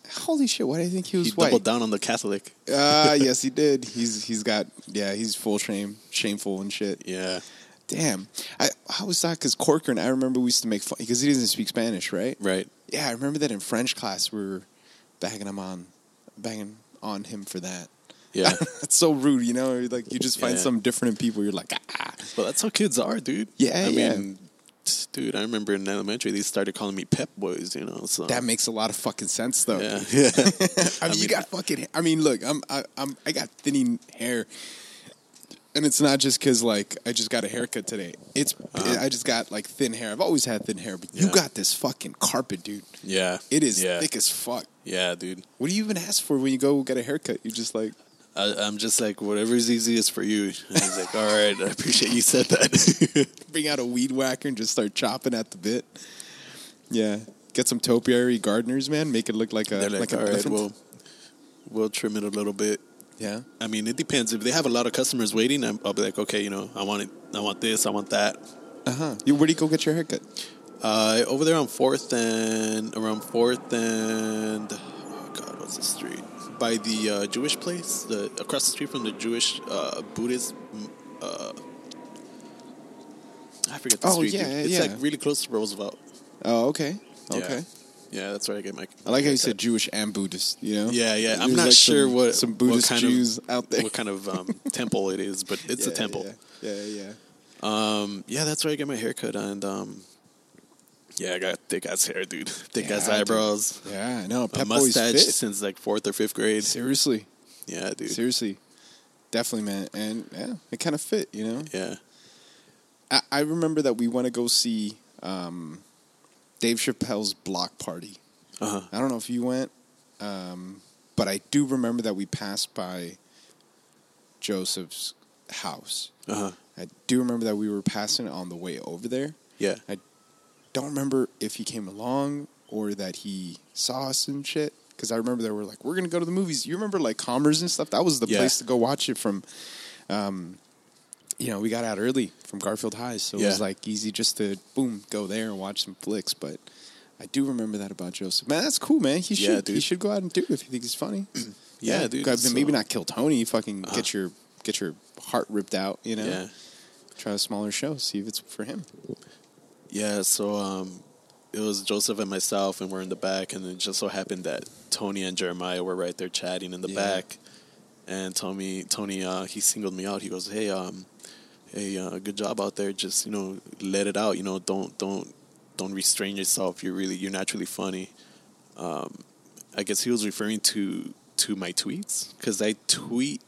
Holy shit! Why do you think he was He white? doubled down on the Catholic. Ah, yes, he did. He's he's got yeah. He's full shame, shameful and shit. Yeah. Damn. I how was that? Because Corcoran, I remember we used to make fun because he doesn't speak Spanish, right? Right. Yeah, I remember that in French class we were bagging him on, banging on him for that. Yeah. That's so rude, you know. Like you just find Yeah. something different in people. You're like, ah. Well, that's how kids are, dude. Yeah, I yeah. mean, t- dude, I remember in elementary they started calling me Pep Boys. You know, so That makes a lot of fucking sense, though. yeah, yeah. I mean, you got fucking. I mean, look, I'm, I, I'm, I got thinning hair, and it's not just because like I just got a haircut today. It's, Uh-huh. I just got like thin hair. I've always had thin hair, but you Yeah. got this fucking carpet, dude. yeah. It is yeah. thick as fuck. Yeah, dude. What do you even ask for when you go get a haircut? You just like, I, I'm just like whatever's easiest for you. And he's like, all right, I appreciate you said that. bring out a weed whacker and just start chopping at the bit. Yeah, get some topiary gardeners, man. Make it look like a They're like, like, an all right, elephant. we'll we'll trim it a little bit. Yeah. I mean, it depends. If they have a lot of customers waiting, I'm, I'll be like, okay, you know, I want it. I want this. I want that. Uh huh. You where do you go get your haircut? Uh, over there on Fourth and around Fourth and oh God, what's the street? By the uh, Jewish place, the across the street from the Jewish uh, Buddhist. Uh, I forget the Oh, street. yeah, dude. It's yeah. like really close to Roosevelt. Oh, okay. Yeah. Okay. Yeah, that's where I get my. I like how you haircut. said Jewish and Buddhist. You know. Yeah, yeah. I'm There's not like sure some, what some Buddhist what kind Jews of, out there. What kind of um, temple it is, but it's Yeah, a temple. Yeah, yeah, yeah. Um, yeah, that's where I get my haircut, and um, yeah, I got thick ass hair, dude. Thick ass Yeah, dude. eyebrows, Yeah, I know. a Pep Boys mustache fit. since like fourth or fifth grade. Seriously, Yeah, dude. seriously, definitely, man. And yeah, it kind of fit. You know. Yeah, I, I remember that we want to go see um, Dave Chappelle's Block Party. uh huh. I don't know if you went, um, but I do remember that we passed by Joseph's house. Uh huh. I do remember that we were passing it on the way over there. Yeah. I don't remember if he came along or that he saw us and shit. Because I remember that we were like, we're going to go to the movies. You remember like Commerce and stuff? That was the Yeah. place to go watch it from. Um, you know, we got out early from Garfield High. So it was Yeah. like easy just to, boom, go there and watch some flicks. But I do remember that about Joseph. Man, that's cool, man. He Yeah, should dude. he should go out and do it if you think he's funny. Yeah, dude, go- so- Maybe not kill Tony. Fucking Uh-huh. get your get your heart ripped out, you know? Yeah. Try a smaller show, see if it's for him. Yeah. So um, it was Joseph and myself, and we're in the back, and it just so happened that Tony and Jeremiah were right there chatting in the Yeah. back, and Tony, Tony, uh, he singled me out. He goes, "Hey, um, hey, uh, good job out there. Just you know, let it out. You know, don't don't don't restrain yourself. You're really you're naturally funny." Um, I guess he was referring to to my tweets because I tweet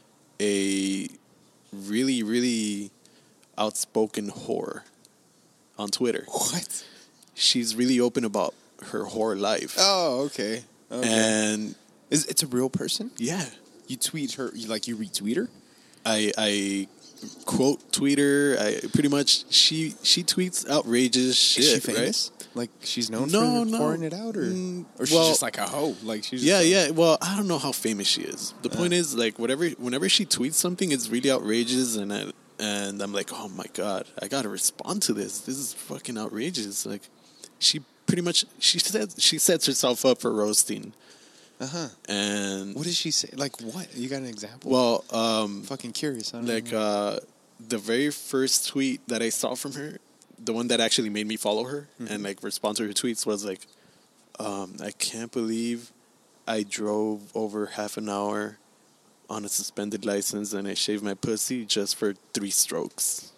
a really really outspoken whore on Twitter. What? She's really open about her whore life, Oh, okay. okay. and Is it's a real person? yeah, You tweet her, you like you retweet her? I I quote tweet her. I pretty much she she tweets outrageous shit. Is she right? famous? Like she's known No, for no. pouring it out, or Mm, or she's well- just like a hoe? Like she's just Yeah, like- yeah. Well, I don't know how famous she is. The point is, like, whatever, whenever she tweets something, it's really outrageous, and I, and I'm like, oh my god, I gotta respond to this. This is fucking outrageous. Like, she pretty much she said she sets herself up for roasting, Uh huh. and What does she say? Like what? You got an example? well, um, I'm fucking curious. I don't like know. uh, the very first tweet that I saw from her, the one that actually made me follow her Mm-hmm. and like respond to her tweets was like, um, I can't believe I drove over half an hour on a suspended license and I shaved my pussy just for three strokes.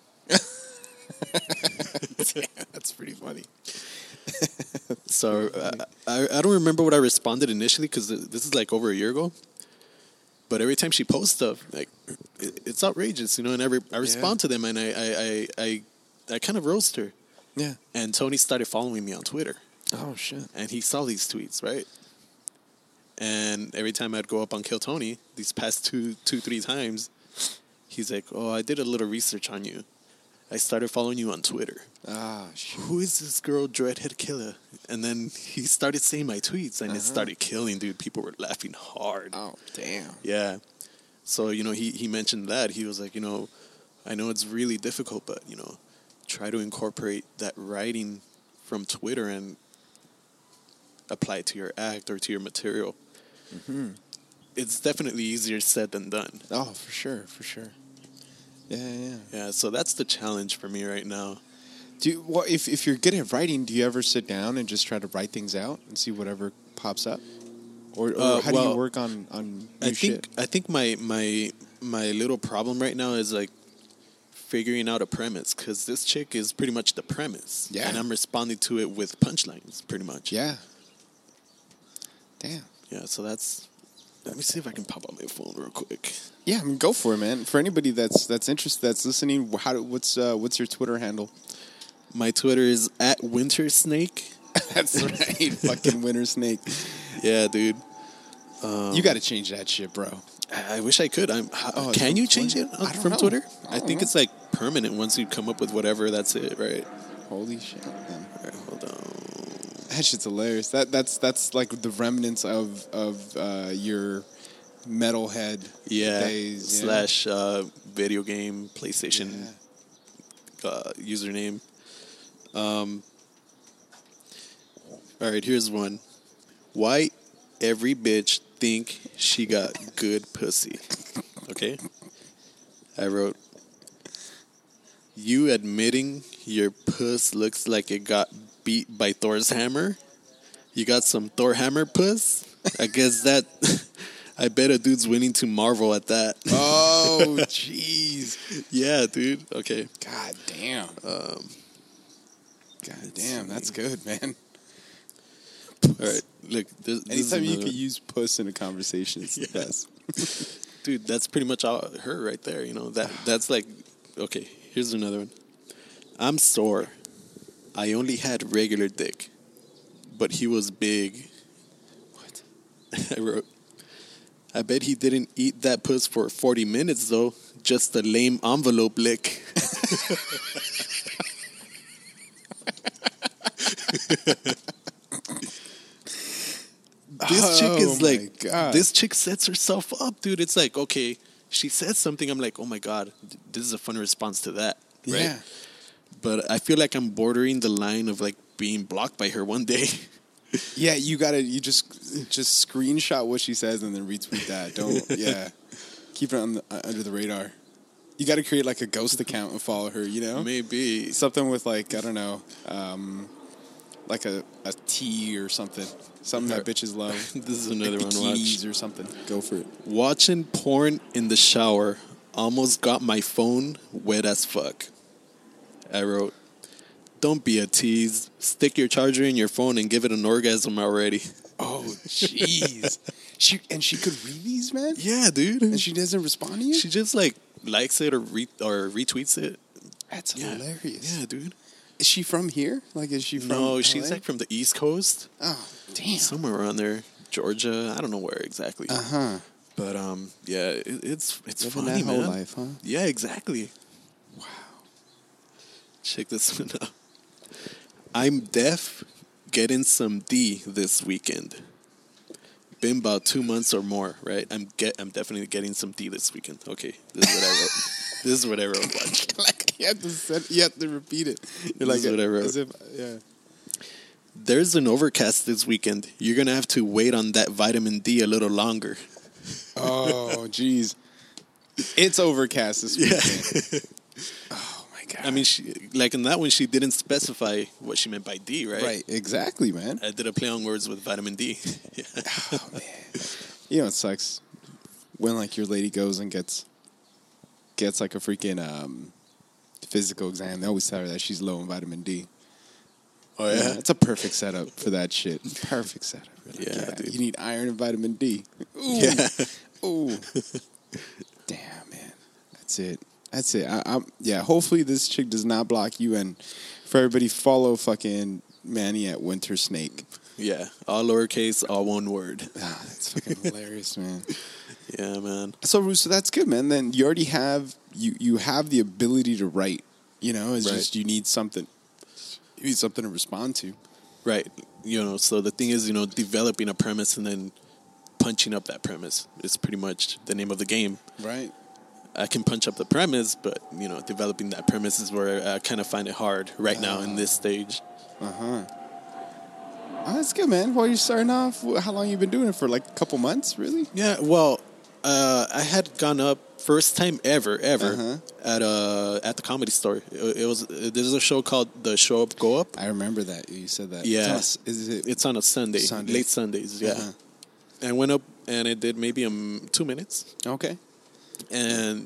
That's pretty funny. So uh, I I don't remember what I responded initially because this is like over a year ago. But every time she posts stuff, like it, it's outrageous, you know. And I, re- I respond to them, and I I, I, I I kind of roast her. Yeah. And Tony started following me on Twitter, Oh shit. and he saw these tweets, right? And every time I'd go up on Kill Tony, these past two, two, three times, he's like, "Oh, I did a little research on you. I started following you on Twitter. Ah shit. Who is this girl, Dreadhead Killer?" And then he started saying my tweets, and it Uh-huh. started killing, dude. People were laughing hard. Oh damn. Yeah. So, you know, he, he mentioned that. He was like, you know, I know it's really difficult, but, you know, try to incorporate that writing from Twitter and apply it to your act or to your material. It's definitely easier said than done. Oh, for sure, for sure. Yeah, yeah. Yeah, so that's the challenge for me right now. Do you, well, if if you're good at writing, do you ever sit down and just try to write things out and see whatever pops up, or, or Uh, how do well, you work on on new I think shit? I think my my my little problem right now is like figuring out a premise, because this chick is pretty much the premise, Yeah. and I'm responding to it with punchlines, pretty much. Yeah. Damn. Yeah, so that's. Let me see if I can pop out my phone real quick. Yeah, I mean, go for it, man. For anybody that's that's interested, that's listening, how do, what's uh, what's your Twitter handle? My Twitter is at Winter Snake. That's right, fucking Winter Snake. Yeah, dude. You got to change that shit, bro. I I wish I could. I'm. How, Oh, can from you change Twitter? it I uh, don't from know. Twitter? I I, don't think know. it's like permanent. Once you come up with whatever, that's it, right? Holy shit, man. All right, hold on. That shit's hilarious. That that's that's like the remnants of of uh, your metalhead Yeah. days. yeah. Slash uh, video game PlayStation uh, username. Um. All right, here's one. Why every bitch think she got good pussy? Okay. I wrote, you admitting your puss looks like it got beat by Thor's hammer? You got some Thor hammer puss? I guess that, I bet a dude's winning to Marvel at that. Oh, jeez. Yeah, dude. Okay. God damn. Um. God damn, that's good, man. All right. Look, this, this is Anytime you another can one. use puss in a conversation, it's the Yeah. best. Dude, that's pretty much all her right there. You know that that's like, okay. Here's another one. I'm sore. I only had regular dick, but he was big. What? I wrote. I bet he didn't eat that puss for forty minutes though. Just a lame envelope lick. This chick Oh is my like, God. this chick sets herself up, dude. It's like, okay, she says something. I'm like, oh my God, this is a fun response to that. Right? Yeah. But I feel like I'm bordering the line of like being blocked by her one day. Yeah, you gotta you just just screenshot what she says and then retweet that. Don't yeah, keep it on the, uh, under the radar. You got to create like a ghost account and follow her. You know, Maybe. something with like I don't know, um, like a a tea or something. Something that bitches love. This is another like one. bikinis Watch. or something. Go for it. Watching porn in the shower almost got my phone wet as fuck. I wrote, don't be a tease. Stick your charger in your phone and give it an orgasm already. Oh, jeez. she and she could read these, man. Yeah, dude. And she doesn't respond to you. She just like likes it or re- or retweets it. That's Yeah. hilarious. Yeah, dude. Is she from here? Like, is she from? No, she's L A? like from the East Coast, Oh, damn. somewhere around there, Georgia. I don't know where exactly. Uh huh. But um, yeah, it, it's it's Living funny, that whole man. life, huh? Yeah, exactly. Wow. Check this one out. I'm deaf, getting some D this weekend. Been about two months or more, right? I'm get I'm definitely getting some D this weekend. Okay, this is what I wrote. This is what I wrote. Watch. Like you have to set, you have to repeat it. You're like This is what I wrote. as if yeah. There's an overcast this weekend. You're gonna have to wait on that vitamin D a little longer. Oh, jeez. It's overcast this weekend. Oh my god. I mean, she, like in that one, she didn't specify what she meant by D, right? right? Exactly, man. I did a play on words with vitamin D. Yeah. Oh man. You know it sucks when like your lady goes and gets gets like a freaking um, physical exam. They always tell her that she's low in vitamin D. Oh Yeah, it's a perfect setup for that shit. Perfect setup. You're like, Yeah, dude. you need iron and vitamin D. Ooh, Yeah. ooh. Damn, man. That's it. That's it. I, I'm yeah. Hopefully this chick does not block you. And for everybody, follow fucking Manny at Winter Snake. Yeah, all lowercase, all one word. Ah, that's fucking hilarious, man. Yeah, man. So, Russo, that's good, man. Then you already have you you have the ability to write. You know, it's Right. just you need something. You need something to respond to. Right. You know, so the thing is, you know, developing a premise and then punching up that premise is pretty much the name of the game. Right. I can punch up the premise, but, you know, developing that premise is where I kind of find it hard right now in this stage. Uh huh. Oh, that's good, man. Well, you're starting off. wh- How long you been doing it for? Like a couple months, really? Yeah, well, uh, I had gone up first time ever, ever Uh-huh. at uh at the Comedy Store. It, it was there's a show called The Show Up Go Up. I remember that you said that. Yeah. It's on a- is it? It's on a Sunday, Sunday. late Sundays. Yeah, Uh-huh. and I went up and it did maybe um two minutes. Okay. And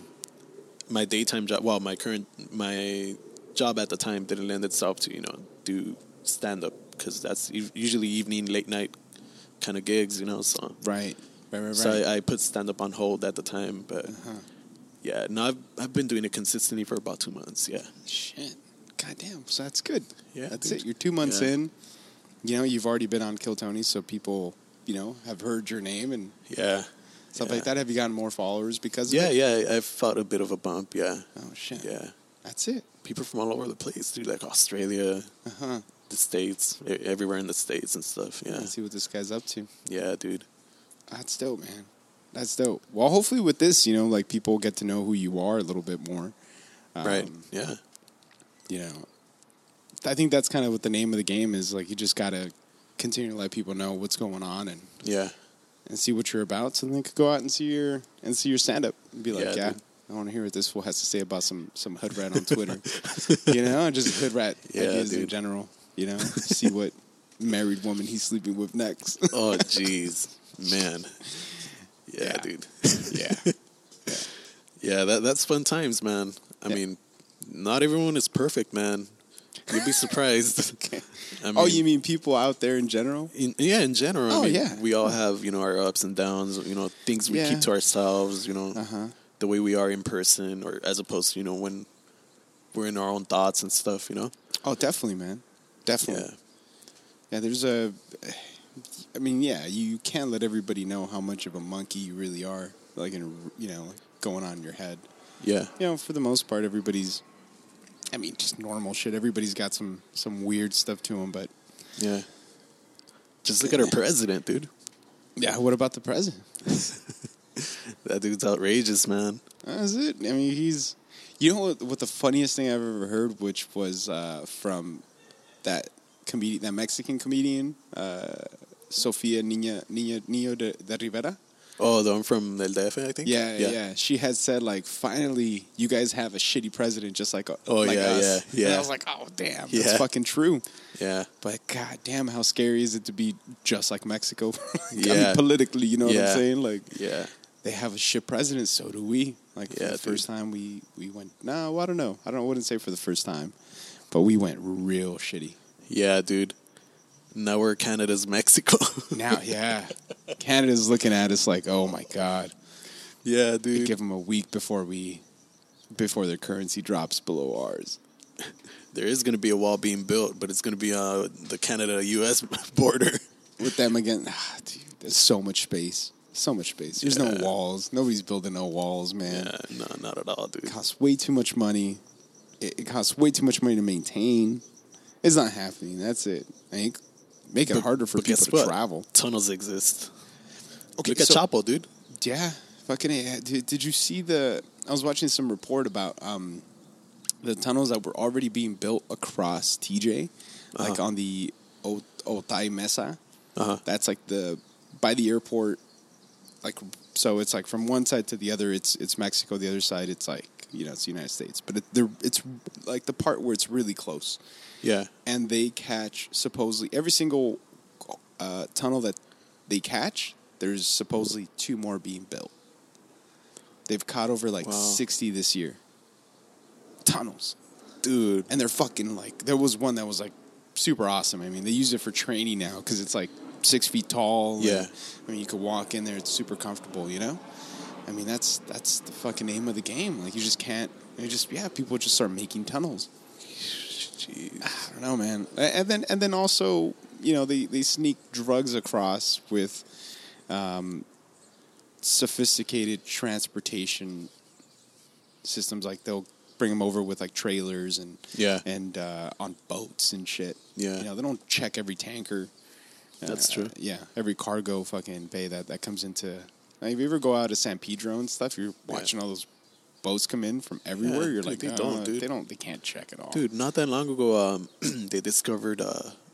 my daytime job, well, my current my job at the time didn't lend itself to you know do stand up because that's u- usually evening, late night kind of gigs, you know. So Right. Right. Right. Right. so I, I put stand up on hold at the time, but Uh-huh. yeah, no, I've I've been doing it consistently for about two months. Yeah, Shit. God damn. So that's good. Yeah, That's dude. it. You're two months Yeah. in. You know, you've already been on Kill Tony, so people, you know, have heard your name and yeah, stuff yeah. like that. Have you gotten more followers because of Yeah, it? yeah, I felt a bit of a bump. Yeah, Oh, shit. yeah. That's it. People from all over the place, dude, like Australia, Uh-huh. the States, e- everywhere in the States and stuff. Yeah, Let's see what this guy's up to. yeah, dude. That's dope, man. That's dope. Well, hopefully with this, you know, like people get to know who you are a little bit more. Um, Right. Yeah. You know, I think that's kind of what the name of the game is. Like, you just got to continue to let people know what's going on and, Yeah. and see what you're about, so then they could go out and see your and see your stand up and be like, Yeah, yeah, dude. I want to hear what this fool has to say about some some hood rat on Twitter. You know, and just hood rat Yeah, ideas in dude. general. You know, see what married woman he's sleeping with next. Oh, jeez, man. Yeah, Yeah. dude. yeah. Yeah, that that's fun times, man. I Yeah. mean, not everyone is perfect, man. You'd be surprised. Okay. I mean, Oh, you mean people out there in general? in, yeah, in general. Oh, I mean, yeah. we all have you know our ups and downs. You know, things we Yeah. keep to ourselves. You know, Uh huh. the way we are in person, or as opposed to you know when we're in our own thoughts and stuff. You know. Oh, definitely, man. Definitely. Yeah. Yeah, there's a. I mean, yeah, you can't let everybody know how much of a monkey you really are. Like, in, you know, like going on in your head. Yeah. You know, for the most part, everybody's. I mean, just normal shit. Everybody's got some some weird stuff to them, but Yeah. Just look at our president, dude. yeah. What about the president? That dude's outrageous, man. That's it. I mean, he's. You know what? What the funniest thing I've ever heard, which was uh, from that comedian, that Mexican comedian, uh, Sofia Niña Niña Niño de, de Rivera. Oh, the one from El D F, I think. Yeah, yeah, She had said like, finally, you guys have a shitty president, just like Oh, like yeah, us. yeah, yeah. And I was like, oh damn, that's Yeah. fucking true. Yeah. But god damn, how scary is it to be just like Mexico? I mean, Yeah. politically, you know what Yeah. I'm saying? Like, Yeah. they have a shit president, so do we. Like for Yeah, the dude. first time, we we went. No, I don't know. I don't. I wouldn't say for the first time, but we went real shitty. Yeah, dude. Now we're Canada's Mexico. Now, yeah, Canada's looking at us like, oh my god. Yeah, They dude. give them a week before we, before their currency drops below ours. There is going to be a wall being built, but it's going to be uh, the Canada-U S border. With them again, ah, dude, there's so much space. So much space. There's no Yeah. walls. Nobody's building no walls, man. Yeah, no, not at all, dude. It costs way too much money. It, it costs way too much money to maintain. It's not happening. That's it. I mean, make it But- harder for but people guess to what? travel. Tunnels exist. Okay, Look at so- Chapo, dude. Yeah, fucking. A. Did, did you see the? I was watching some report about um, the tunnels that were already being built across T J, like Uh-huh. on the o- Otay Mesa. Uh-huh. That's like the by the airport. Like, so it's like from one side to the other, it's it's Mexico. The other side, it's like, you know, it's the United States. But it, they're, it's like the part where it's really close, Yeah. and they catch supposedly every single uh, tunnel that they catch. There's supposedly two more being built. They've caught over like Wow. sixty this year. Tunnels, Dude. and they're fucking like. There was one that was like super awesome. I mean, they use it for training now because it's like six feet tall. and, Yeah. I mean, you could walk in there. It's super comfortable. You know. I mean, that's that's the fucking name of the game. Like, you just can't. You just yeah, people just start making tunnels. Jeez. I don't know, man. And then and then also, you know, they, they sneak drugs across with um, sophisticated transportation systems. Like, they'll bring them over with like trailers and Yeah. and uh, on boats and shit. Yeah. you know, they don't check every tanker. That's Uh, true. Yeah, every cargo fucking bay that that comes into. Like, if you ever go out to San Pedro and stuff, you're watching all those boats come in from everywhere. Yeah, you're dude, like, they "Oh, don't, dude." They don't. They can't check it all. Dude, not that long ago, um, they discovered uh,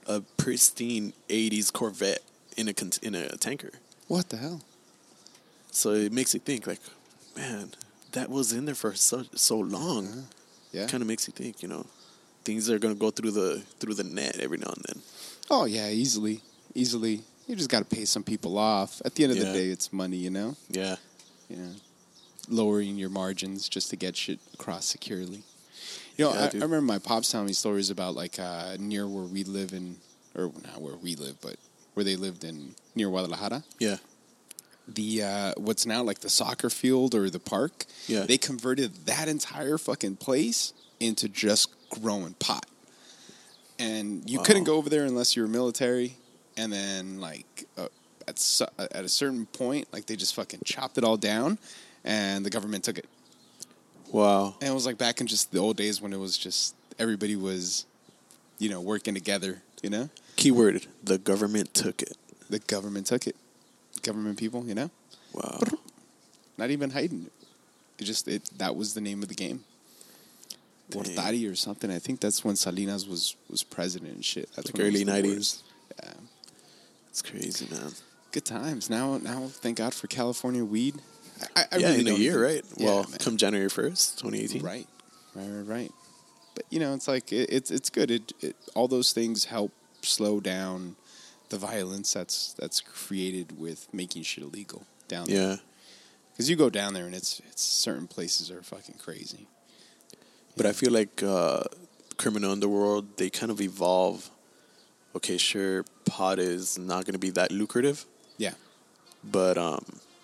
a pristine eighties Corvette in a con- in a tanker. What the hell? So it makes you think, like, man, that was in there for so so long. Uh-huh. Yeah. Kind of makes you think, you know, things are gonna go through the through the net every now and then. Oh yeah, easily, easily. You just got to pay some people off. At the end of Yeah. the day, it's money, you know. Yeah, You know, lowering your margins just to get shit across securely. You know, Yeah, I, dude. I remember my pops telling me stories about like uh, near where we live in, or not where we live, but where they lived in near Guadalajara. yeah, The uh, what's now like the soccer field or the park. Yeah. They converted that entire fucking place into just growing pot, and you Wow. couldn't go over there unless you were military. And then like uh, at su- at a certain point, like they just fucking chopped it all down, and the government took it. wow, And it was like back in just the old days when it was just everybody was, you know, working together. You know, keyword: the government took it. the government took it. Government people, you know, Wow, not even hiding it. It just it that was the name of the game. Dang. Gortari or something. I think that's when Salinas was was president and shit. That's Like when it was early the nineties. wars. Yeah, it's crazy, man. good times. Now, now, thank God for California weed. I, I yeah, really in a don't year, even- right? Yeah, well, man. come January first, twenty eighteen. Right, right, right, right. But you know, it's like it, it's it's good. It, it all those things help slow down the violence that's that's created with making shit illegal down there. Yeah, Because you go down there and it's it's certain places are fucking crazy. but I feel like uh, criminal underworld, they kind of evolve. Okay, sure, pot is not going to be that lucrative, Yeah. but um,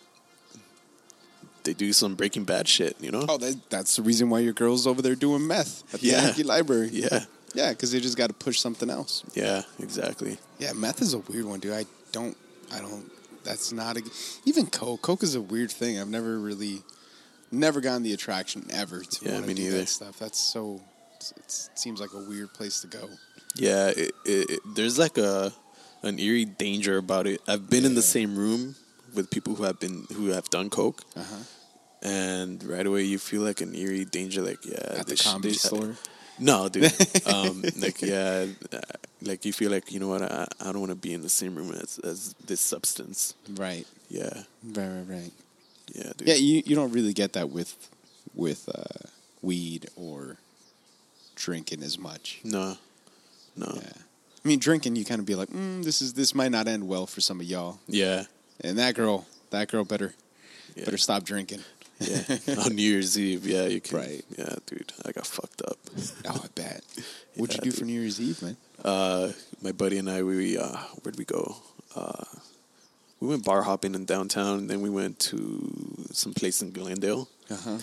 they do some Breaking Bad shit, you know? Oh, that, that's the reason why your girl's over there doing meth at the Yeah. Yankee Library. Yeah, Yeah, because they just got to push something else. yeah, exactly. Yeah, meth is a weird one, dude. I don't, I don't. That's not a. Even coke. Coke is a weird thing. I've never really, never gotten the attraction ever to Yeah, want me to do neither. that stuff. That's so. It's, it's, it seems like a weird place to go. Yeah, it, it, it, there's like a an eerie danger about it. I've been in the Yeah. same room with people who have been who have done coke, Uh huh. and right away you feel like an eerie danger. Like, yeah, At the they sh- comedy they- store. No, dude. um, like, yeah, uh, like you feel like, you know what? I, I don't want to be in the same room as, as this substance. Right. Yeah, Right. Right. Right. yeah, dude. Yeah, you you don't really get that with with uh, weed or drinking as much. No, no. Yeah. I mean, drinking, you kind of be like, mm, this is this might not end well for some of y'all. Yeah, And that girl, that girl better yeah. better stop drinking. Yeah. On New Year's Eve, yeah, you can. Right. Yeah, dude, I got fucked up. Oh, I bet. What'd Yeah, you do for dude. New Year's Eve, man? Uh, my buddy and I, we uh, where'd we go? Uh, we went bar hopping in downtown, and then we went to some place in Glendale, Uh huh.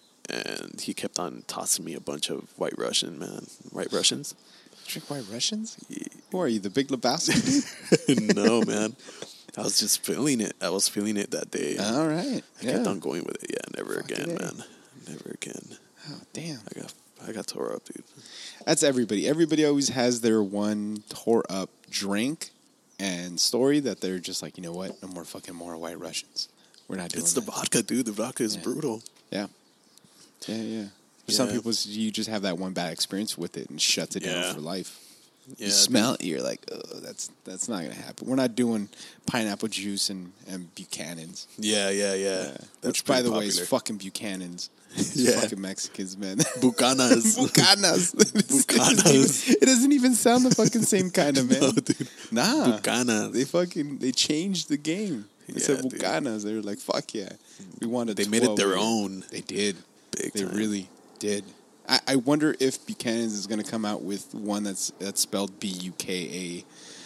and he kept on tossing me a bunch of White Russian, man, White Russians. Drink White Russians? Who are you, the Big Lebowski? No, man, I was just feeling it. I was feeling it that day. All right. I kept Yeah. on going with it. Yeah, never Fucking again, A. man. Never again. Oh, damn. I got I got tore up, dude. That's everybody. Everybody always has their one tore up drink and story that they're just like, you know what? No more fucking more White Russians. We're not doing It's the that. vodka, dude. The vodka is Yeah. brutal. Yeah. Yeah, yeah. For some Yeah. people, it's- you just have that one bad experience with it and shuts it Yeah. down for life. Yeah, You smell it, you're like, oh, that's that's not gonna happen. We're not doing pineapple juice and, and Buchanan's. Yeah, yeah, yeah. That's Which, by pretty the way, is popular. fucking Buchanan's. Yeah. Fucking Mexicans, man. Bucanas. Bucanas. Bucanas. It doesn't even sound the fucking same kind of man. No, dude. Nah. Bucanas. They fucking they changed the game. They said Yeah, dude. Bucanas. They were like, fuck yeah. We wanted They made it their twelve. own. They did. Big They time. really did. I, I wonder if Buchanan's is going to come out with one that's that's spelled B U K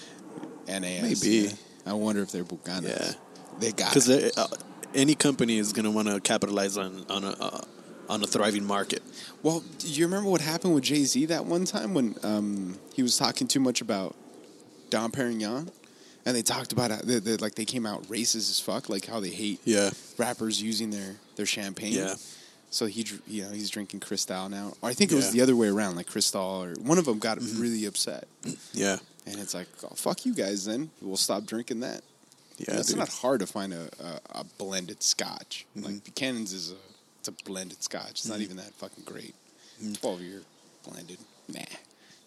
A N A S. Maybe. I wonder if they're Bucanas. Yeah. They got Because it. uh, any company is going to want to capitalize on on a uh, on a thriving market. Well, do you remember what happened with Jay-Z that one time when um, he was talking too much about Dom Perignon? And they talked about it, they, they, like they came out racist as fuck, like how they hate Yeah. rappers using their, their champagne. Yeah. So he, dr- you know, he's drinking Cristal now, or I think it was Yeah. the other way around, like Cristal, or one of them got Mm-hmm. really upset, Yeah. and it's like, oh, fuck you guys, then we'll stop drinking that. Yeah, it's dude. not hard to find a, a, a blended Scotch. Mm-hmm. Like Buchanan's is a, it's a blended Scotch. It's not even that fucking great. Twelve year blended, nah.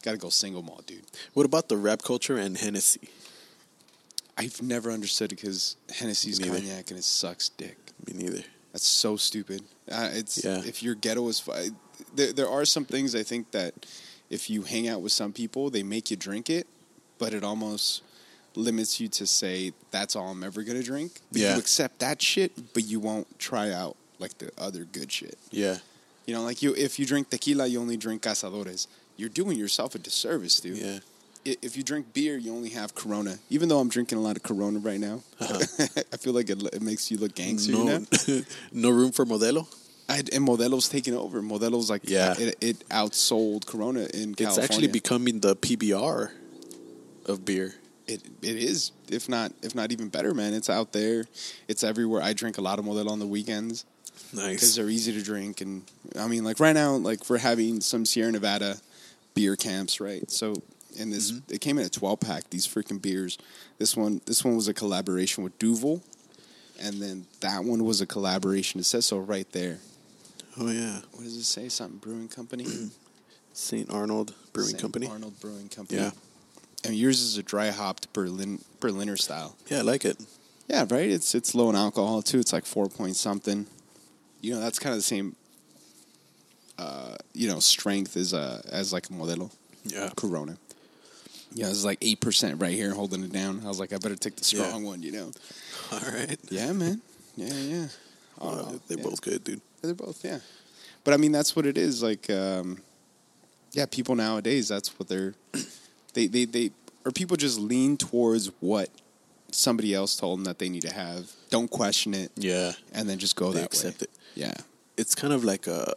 Gotta go single malt, dude. What about the rap culture and Hennessy? I've never understood it because Hennessy's Me neither. cognac and it sucks dick. Me neither. That's so stupid. Uh, it's Yeah. if your ghetto is fi- there, there are some things I think that if you hang out with some people, they make you drink it, but it almost limits you to say that's all I'm ever gonna drink. But Yeah. you accept that shit, but you won't try out like the other good shit. Yeah. You know, like you if you drink tequila, you only drink Cazadores. You're doing yourself a disservice, dude. Yeah. I- If you drink beer, you only have Corona. Even though I'm drinking a lot of Corona right now, I feel like it, it makes you look gangster. You know? No, no room for Modelo. I, and Modelo's taking over. Modelo's like, Yeah. it, it outsold Corona in It's California. actually becoming the P B R of beer. It it is, if not if not even better, man. It's out there. It's everywhere. I drink a lot of Modelo on the weekends because Nice. they're easy to drink. And I mean, like right now, like we're having some Sierra Nevada beer camps, right? So in this, Mm-hmm. it came in a twelve pack. These freaking beers. This one, this one was a collaboration with Duvel, and then that one was a collaboration. It says so right there. Oh yeah, What does it say? Something Brewing Company. Saint Arnold Brewing Saint Company. Arnold Brewing Company. Yeah. And yours is a dry hopped Berlin Berliner style. Yeah, I like it. Yeah, right. It's it's low in alcohol too. It's like four point something. You know, that's kind of the same. Uh, you know, strength as uh as like a Modelo Yeah. Corona. Yeah, it's like eight percent right here, holding it down. I was like, I better take the Yeah. strong one. You know. All right. Yeah, man. Yeah, yeah. Oh, Uh, they're yeah. both good, dude. They're both, yeah. But I mean, that's what it is. Like, um, yeah, people nowadays, that's what they're, they, they, they, or people just lean towards what somebody else told them that they need to have. Don't question it, Yeah. and then just go They that accept way. it. Yeah. It's kind of like a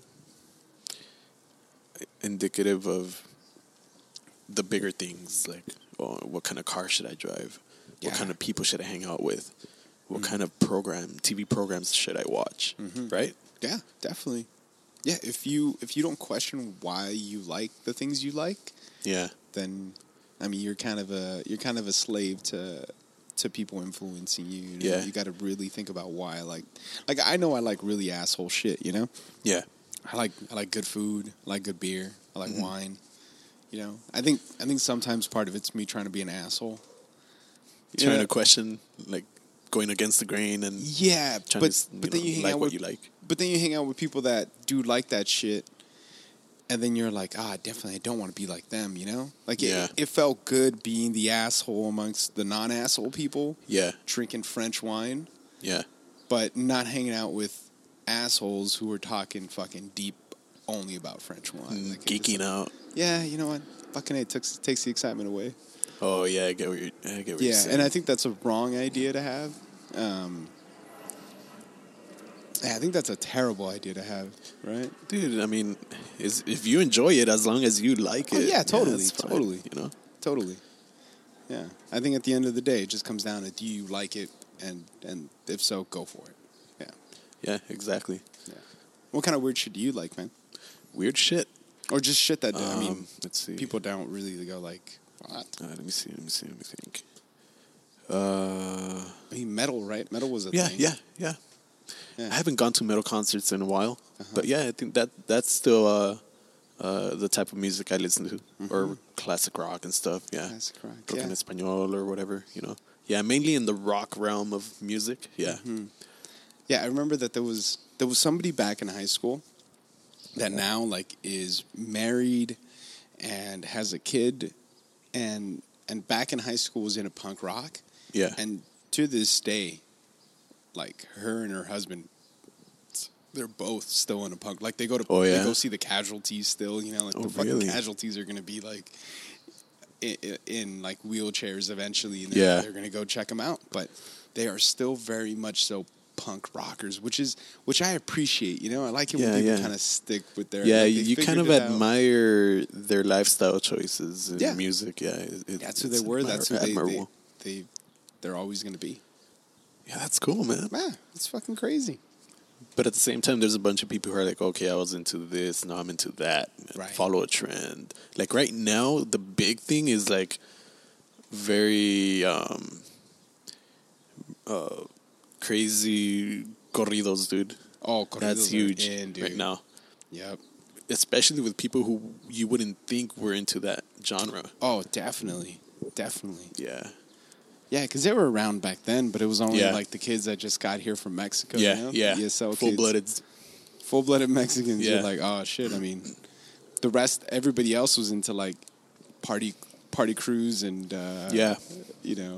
indicative of the bigger things, like oh, what kind of car should I drive? What Yeah. kind of people should I hang out with? What kind of program, T V programs should I watch? Right? Yeah, definitely. Yeah, if you if you don't question why you like the things you like, Yeah. then I mean you're kind of a you're kind of a slave to to people influencing you. you know? Yeah. You got to really think about why I like like I know I like really asshole shit, you know? Yeah. I like I like good food, I like good beer, I like Mm-hmm. wine. You know? I think I think sometimes part of it's me trying to be an asshole. Trying Yeah. to question, like going against the grain and Yeah, trying but to s- but you then know, you hang like out what with you like. But then you hang out with people that do like that shit, and then you're like, ah, definitely, I don't want to be like them, you know? Like, Yeah. it, it felt good being the asshole amongst the non-asshole people, Yeah. drinking French wine, Yeah. but not hanging out with assholes who were talking fucking deep only about French wine. Like, it Mm, Geeking just- out. Yeah, you know what? Fucking it takes, takes the excitement away. Oh yeah, I get what you're, I get what you're Yeah, saying. and I think that's a wrong idea to have. Um, yeah, I think that's a terrible idea to have, right? dude, I mean, is if you enjoy it, as long as you like Oh, it, yeah, totally, it's fine, totally. you know. Totally. Yeah. I think at the end of the day, it just comes down to do you like it, and and if so, go for it. Yeah. Yeah, exactly. Yeah. What kind of weird shit do you like, man? Weird shit. Or just shit that I mean, Um, let's see. people don't really go like, what? Uh, let me see. Let me see. Let me think. Uh, I mean, metal, right? Metal was a yeah, thing. yeah, yeah, Yeah. I haven't gone to metal concerts in a while, Uh-huh. but yeah, I think that that's still uh, uh, the type of music I listen to, or classic rock and stuff. Yeah, Mm-hmm. Classic rock, rock en yeah. español or whatever. You know. Yeah, mainly in the rock realm of music. Yeah. Mm-hmm. Yeah, I remember that there was there was somebody back in high school that now like is married and has a kid, and and back in high school was in a punk rock. Yeah. And to this day, like her and her husband, they're both still in a punk. Like they go to Oh, yeah? they go see the Casualties still. You know, like Oh, the fucking really? Casualties are gonna be like in, in like wheelchairs eventually, and Yeah. they're, they're gonna go check them out. But they are still very much so punk rockers, which is which I appreciate. You know, I like it Yeah, when people yeah. kind of stick with their Yeah, like, they you kind figured of it out. admire their lifestyle choices in Yeah. music. Yeah, it, it- That's who it's they were. admir- That's who they, they admirable. they they're always gonna be. Yeah, that's cool, man. Man, it's fucking crazy. But at the same time, there's a bunch of people who are like, okay, I was into this, now I'm into that. Right. Follow a trend. Like right now, the big thing is like very um, uh, crazy corridos, dude. Oh, corridos That's are huge in, dude. right now. Yep. especially with people who you wouldn't think were into that genre. Oh, definitely, definitely. Yeah, Yeah, because they were around back then, but it was only Yeah. like the kids that just got here from Mexico. yeah, you know? yeah. E S L Full kids. blooded. Full-blooded Mexicans. Yeah. You're like, oh shit. I mean, the rest, everybody else was into like party, party crews and uh, Yeah, you know,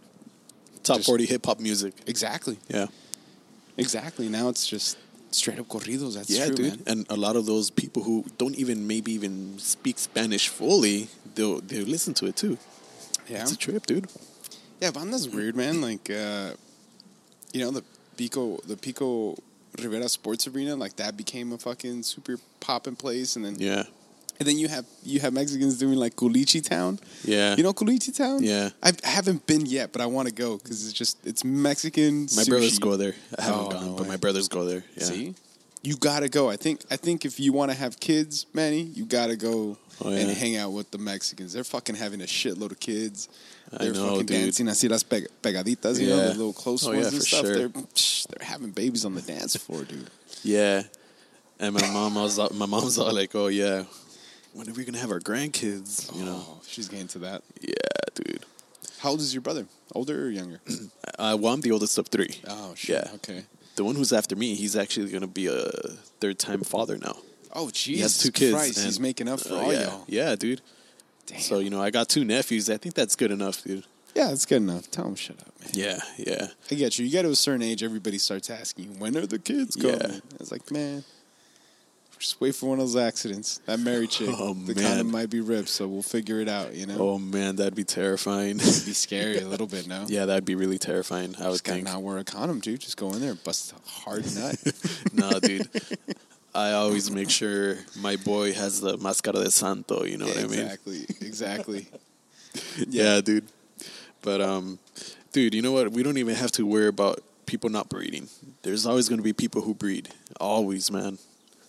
top just- forty hip hop music. exactly, Yeah, exactly. Now it's just straight up corridos. That's yeah, true, dude. man. And a lot of those people who don't even maybe even speak Spanish fully, they'll they will listen to it too. Yeah, It's a trip, dude. yeah. Banda's weird, man. Like, uh, you know, the Pico, the Pico Rivera Sports Arena, like that became a fucking super poppin' place, and then Yeah, and then you have you have Mexicans doing like Culichi Town. yeah. You know Culichi Town? Yeah. I I haven't been yet, but I want to go because it's just it's Mexican. My sushi. brothers go there. I haven't Oh, gone, no but way. my brothers go there. Yeah. See, you gotta go. I think I think if you want to have kids, Manny, you gotta go Oh, and yeah. hang out with the Mexicans. They're fucking having a shitload of kids. I They're know, fucking dude. dancing. así las peg- pegaditas, you know, Yeah. the little close Oh, ones yeah, and for stuff. sure. They're psh, they're having babies on the dance floor, dude. Yeah. And my mom was all- my mom's all like, "Oh yeah, when are we gonna have our grandkids?" You know. Oh, she's getting to that. Yeah, dude. How old is your brother? Older or younger? Uh, well, I'm the oldest of three. Oh shit. Yeah. Okay. The one who's after me, he's actually gonna be a third time father now. Oh Jesus He has two kids. Christ, and- he's making up for uh, all yeah. y'all. Yeah, dude. Damn. So you know, I got two nephews. I think that's good enough, dude. Yeah, it's good enough. Tell him shut up, man. Yeah, yeah. I get you. You get to a certain age, everybody starts asking you, when are the kids coming? Yeah. It's like, man, just wait for one of those accidents. That married chick, Oh, the man. condom might be ripped, so we'll figure it out, you know? Oh man, that'd be terrifying. It'd be scary a little bit, no? Yeah, that'd be really terrifying. I would Just gotta think. not wear a condom, dude. Just go in there and bust a hard nut. Nah, dude. I always make sure my boy has the máscara de santo. You know what I mean? exactly, exactly. Yeah, dude. But um, dude, you know what? We don't even have to worry about people not breeding. There's always going to be people who breed. Always, man.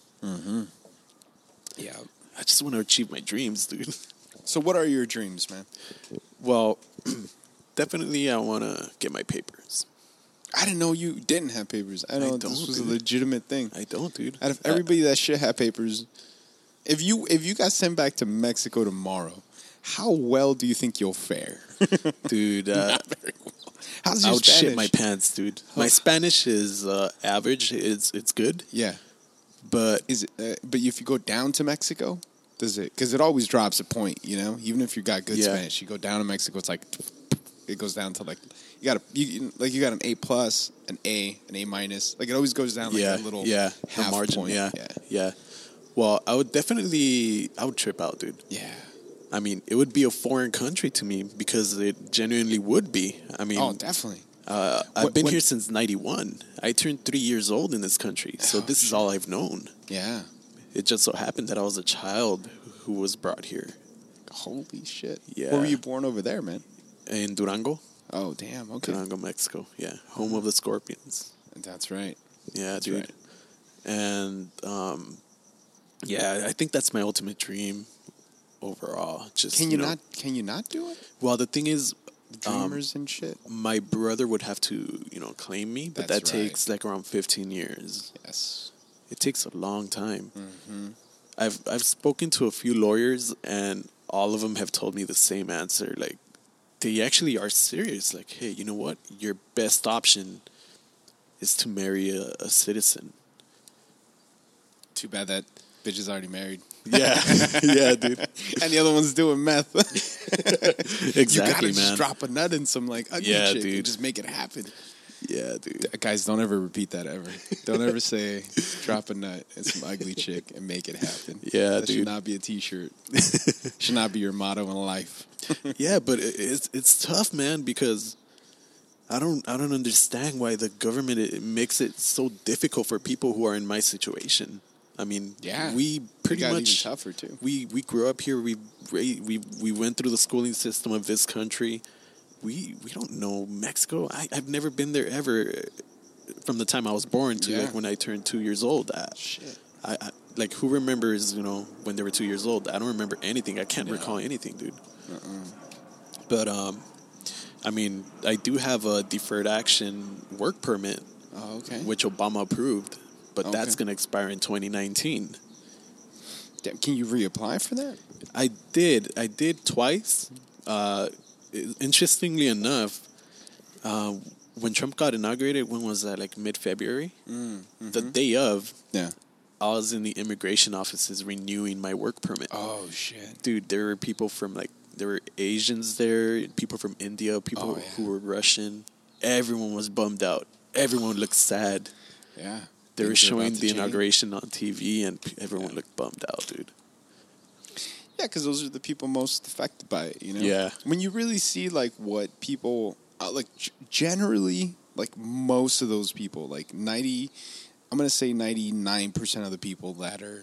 Yeah. I just want to achieve my dreams, dude. So what are your dreams, man? Well, definitely I want to get my papers. I didn't know you didn't have papers. I know I this don't, was a dude. legitimate thing. I don't, dude. Out of Uh, everybody that should have papers, if you if you got sent back to Mexico tomorrow, how well do you think you'll fare? dude, uh, Very well. How's I your would Spanish? shit my pants, dude. My Spanish is uh, average. It's it's good, Yeah, but is it? Uh, but if you go down to Mexico, does it? Because it always drops a point, you know. Even if you got good Yeah. Spanish, you go down to Mexico, it's like it goes down to like you got a you like you got an A plus, an A, an A minus. Like it always goes down like yeah, a little yeah, the half margin, point. yeah, yeah, yeah. Well, I would definitely, I would trip out, dude. yeah. I mean, it would be a foreign country to me because it genuinely would be. I mean, Oh, definitely. uh, I've What- been what- here since ninety-one. I turned three years old in this country, so Oh, this is shit. all I've known. Yeah. It just so happened that I was a child who was brought here Holy shit. Yeah. Where were you born over there, man? in Durango, Oh, damn. Okay. Durango, Mexico. Yeah, home of the Scorpions. That's right. Yeah, That's dude. right. And um, yeah, I think that's my ultimate dream overall. Just Can you, know, not? Can you not do it? Well, the thing is, um, Dreamers and shit. my brother would have to, you know, claim me, but That's that right. takes like around fifteen years. Yes. It takes a long time. Mm-hmm. I've I've spoken to a few lawyers, and all of them have told me the same answer. Like, they actually are serious. Like, hey, you know what? Your best option is to marry a, a citizen. Too bad that bitch is already married. Yeah, yeah, dude. And the other one's doing meth. Exactly, you gotta man. just drop a nut in some like ugly Yeah, chick and dude. just make it happen. Yeah, dude. Guys, don't ever repeat that ever. Don't ever say drop a nut and some ugly chick and make it happen. Yeah, that dude. should not be a T-shirt. Should not be your motto in life. Yeah, but it- it's it's tough, man, because I don't I don't understand why the government it makes it so difficult for people who are in my situation. I mean, Yeah. we pretty It got much even tougher too. we we grew up here. We ra- we we went through the schooling system of this country. We we don't know Mexico. I, I've never been there ever. From the time I was born to Yeah. like when I turned two years old. I, Shit. I, I like who remembers you know when they were two years old? I don't remember anything. I can't No. recall anything, dude. Uh-uh. But um, I mean, I do have a deferred action work permit, Oh, okay. which Obama approved, but that's Okay. going to expire in twenty nineteen. Damn, can you reapply for that? I did. I did twice. Uh, i- interestingly enough, uh, when Trump got inaugurated, when was that? Like mid February, Mm, the day of. Yeah. I was in the immigration offices renewing my work permit. Oh shit. Dude, there were people from like there were Asians there, people from India, people Oh, yeah. who were Russian. Everyone was bummed out. Everyone looked sad. Yeah. They were Things are showing about to the change. inauguration on T V, and p- everyone Yeah. looked bummed out, dude. Yeah, because those are the people most affected by it. You know. Yeah. When you really see like what people uh, like, g- generally, like most of those people, like ninety, I'm gonna say ninety nine percent of the people that are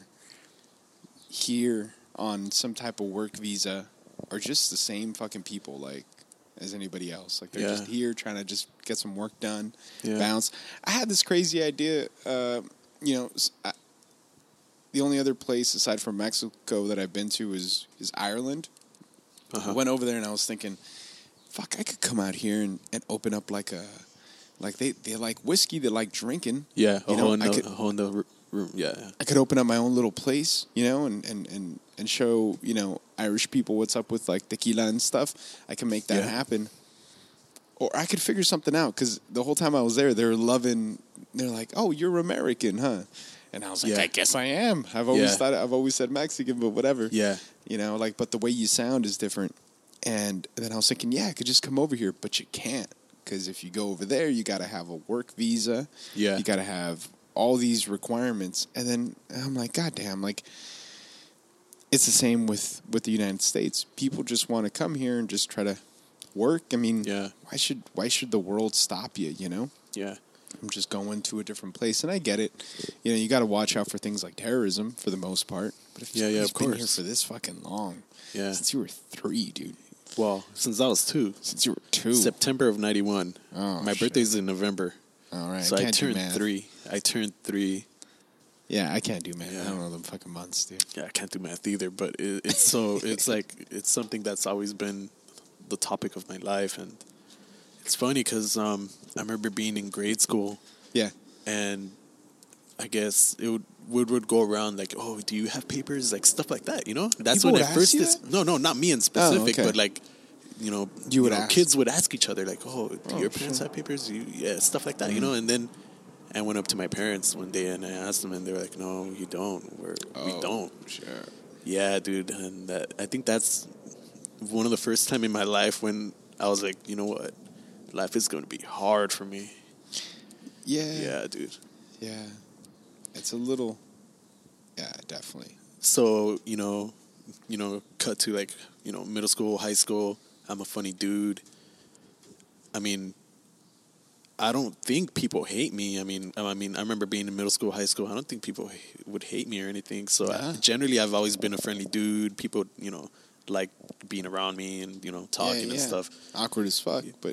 here on some type of work visa are just the same fucking people, like as anybody else. Like they're Yeah. just here trying to just get some work done, Yeah. bounce. I had this crazy idea. Uh, you know, s- I- the only other place aside from Mexico that I've been to is is Ireland. Uh-huh. I went over there and I was thinking, fuck, I could come out here and, and open up like a, like they, they like whiskey, they like drinking. Yeah, a You know, whole in I the, could- a whole in the r- room. Yeah, I could open up my own little place, you know, and, and, and, and show, you know, Irish people what's up with like tequila and stuff. I can make that Yeah. happen. Or I could figure something out because the whole time I was there, they were loving, they're like, oh, you're American, huh? And I was like, Yeah. I guess I am. I've always Yeah. thought, I've always said Mexican, but whatever. yeah, You know, like, but the way you sound is different. And then I was thinking, yeah, I could just come over here, but you can't. Because if you go over there, you got to have a work visa. Yeah. You got to have all these requirements. And then I'm like, God damn, like, it's the same with, with the United States. People just want to come here and just try to work. I mean, Yeah. why should why should the world stop you, you know? yeah, I'm just going to a different place, and I get it. You know, you got to watch out for things like terrorism for the most part. But if Yeah, yeah, somebody's of been here course. for this fucking long, yeah. since you were three, dude, Well, since I was two, since you were two, September of ninety-one. Oh, my shit. birthday's in November, all right, so I I, can't do turned math. three. I turned three. Yeah, I can't do math. Yeah. I don't know the fucking months, dude. Yeah, I can't do math either, but it, it's so it's like it's something that's always been the topic of my life, and it's funny because um, I remember being in grade school, Yeah, and I guess it would would, would go around like, oh, do you have papers, like stuff like that, you know? That's People when would at ask first you this, that? no, no, not me in specific, okay. but like. You know, You would know, ask. kids would ask each other like, "Oh, do Oh, your parents sure. have papers?" You, yeah, stuff like that, you know. And then I went up to my parents one day and I asked them, and they were like, "No, you don't. We're, we Oh, don't." Sure. Yeah, dude, and that, I think that's one of the first time in my life when I was like, you know what, life is going to be hard for me. Yeah, Yeah, dude. yeah. It's a little. Yeah, definitely. So you know, you know, cut to like you know middle school, high school. I'm a funny dude. I mean, I don't think people hate me. I mean, I mean, I remember being in middle school, high school. I don't think people h- would hate me or anything. So I, Yeah. generally, I've always been a friendly dude. People, you know, like being around me and you know talking yeah, and yeah. stuff. Awkward as fuck, but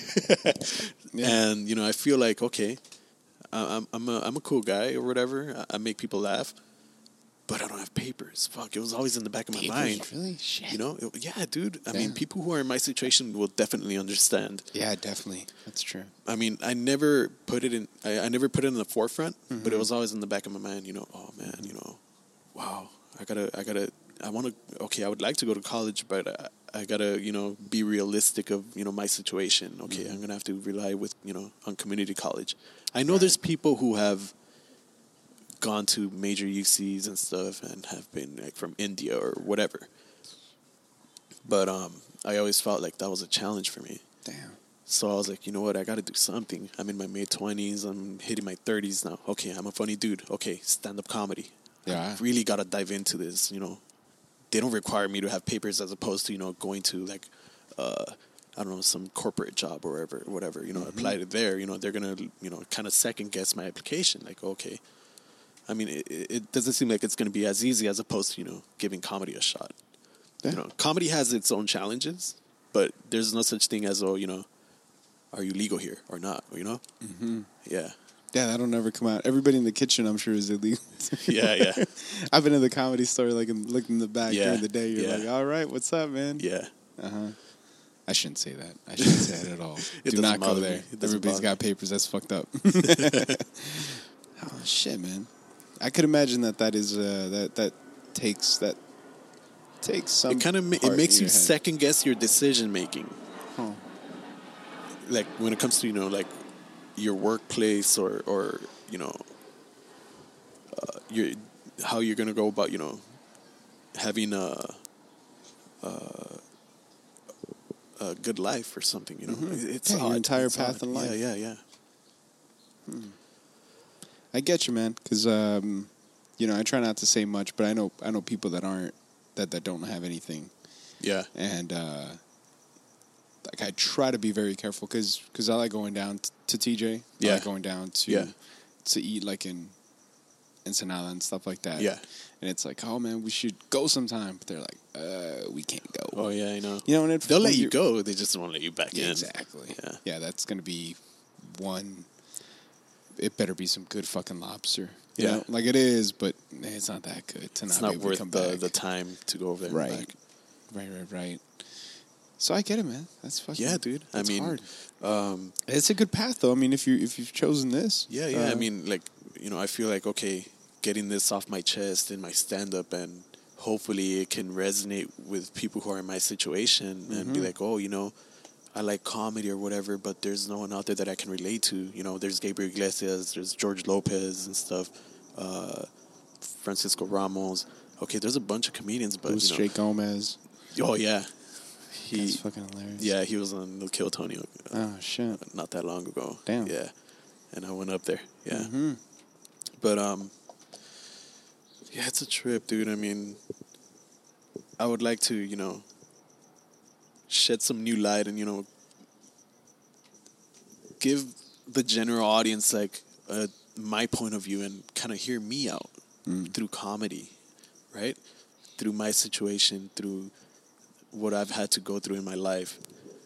yeah. And you know, I feel like okay, I- I'm I'm a I'm a cool guy or whatever. I, I make people laugh, but I don't have papers. Fuck, it was always in the back of my Papers, mind. really? Shit. You know, It- yeah, dude. I mean, Yeah. people who are in my situation will definitely understand. Yeah, definitely. That's true. I mean, I never put it in. I, I never put it in the forefront, but Mm-hmm. it was always in the back of my mind. You know, oh man, you know, wow, I gotta, I gotta, I want to. Okay, I would like to go to college, but I, I gotta, you know, be realistic of you know my situation. Okay, Mm-hmm. I'm gonna have to rely with you know on community college. I know there's people who have gone to major U Cs and stuff and have been like from India or whatever, but um, I always felt like that was a challenge for me. Damn. So I was like, you know what? I got to do something. I'm in my mid twenties. I'm hitting my thirties now. Okay, I'm a funny dude. Okay, stand up comedy. Yeah. I really got to dive into this. You know, they don't require me to have papers as opposed to you know going to like, uh, I don't know, some corporate job or whatever, whatever. You know, Mm-hmm. apply to there. You know, they're gonna you know kind of second guess my application. Like, okay, I mean, it, it doesn't seem like it's gonna be as easy as opposed to you know giving comedy a shot. Yeah. You know, comedy has its own challenges, but there's no such thing as oh, you know. Are you legal here or not? You know? Mm-hmm. Yeah. Yeah, that'll never come out. Everybody in the kitchen, I'm sure, is illegal. Yeah, yeah. I've been in the comedy store, like, and looked in the back Yeah, during the day. You're yeah. like, all right, what's up, man? Yeah. Uh-huh. I shouldn't say that. I shouldn't say that at all. It Do doesn't not go bother me. there. It doesn't Everybody's bother got papers. That's fucked up. Oh, shit, man. I could imagine that that is, uh, that, that takes that takes some. It kind of ma- it part makes in you your head. second guess your decision making. Huh. Like when it comes to, you know, like your workplace or or you know uh, your how you're gonna go about, you know, having a a, a good life or something, you know. Mhm. It's Yeah, your odd. entire It's path odd. in life. Yeah, yeah, yeah. I get you, man. Because um, you know, I try not to say much, but I know I know people that aren't that that don't have anything, Yeah. and uh, like I try to be very careful because I like going down t- to T J. I Yeah. like going down to Yeah. to eat like in Ensenada and stuff like that. Yeah. and it's like, oh man, we should go sometime. But they're like, uh, we can't go. Oh yeah, I know. You know, and it, They'll when let you you're- go. They just won't let you back Yeah, in. exactly. Yeah. Yeah, that's gonna be one. It better be some good fucking lobster. You Yeah. know? Like it is, but it's not that good to It's not, not be able worth to come the, back. the time to go over there. Right. And back. Right, right, right. So I get it, man. That's fucking Yeah, dude. I that's mean, hard. Um, It's a good path, though. I mean, if you if you've chosen this, yeah, yeah. I uh, mean, like, you know, I feel like, okay, getting this off my chest in my stand up, and hopefully it can resonate with people who are in my situation and be Mhm. like, oh, you know, I like comedy or whatever, but there's no one out there that I can relate to. You know, there's Gabriel Iglesias, there's George Lopez and stuff, uh, Francisco Ramos. Okay, there's a bunch of comedians, but, Louis you J. know. Gomez. Oh, yeah. He, That's fucking hilarious. yeah, he was on No Kill Tony uh, Oh shit. not that long ago. Damn. Yeah. And I went up there. Yeah. hmm But um yeah, it's a trip, dude. I mean, I would like to, you know, shed some new light and, you know, give the general audience like uh, my point of view and kind of hear me out Mm. through comedy, right? Through my situation, through what I've had to go through in my life,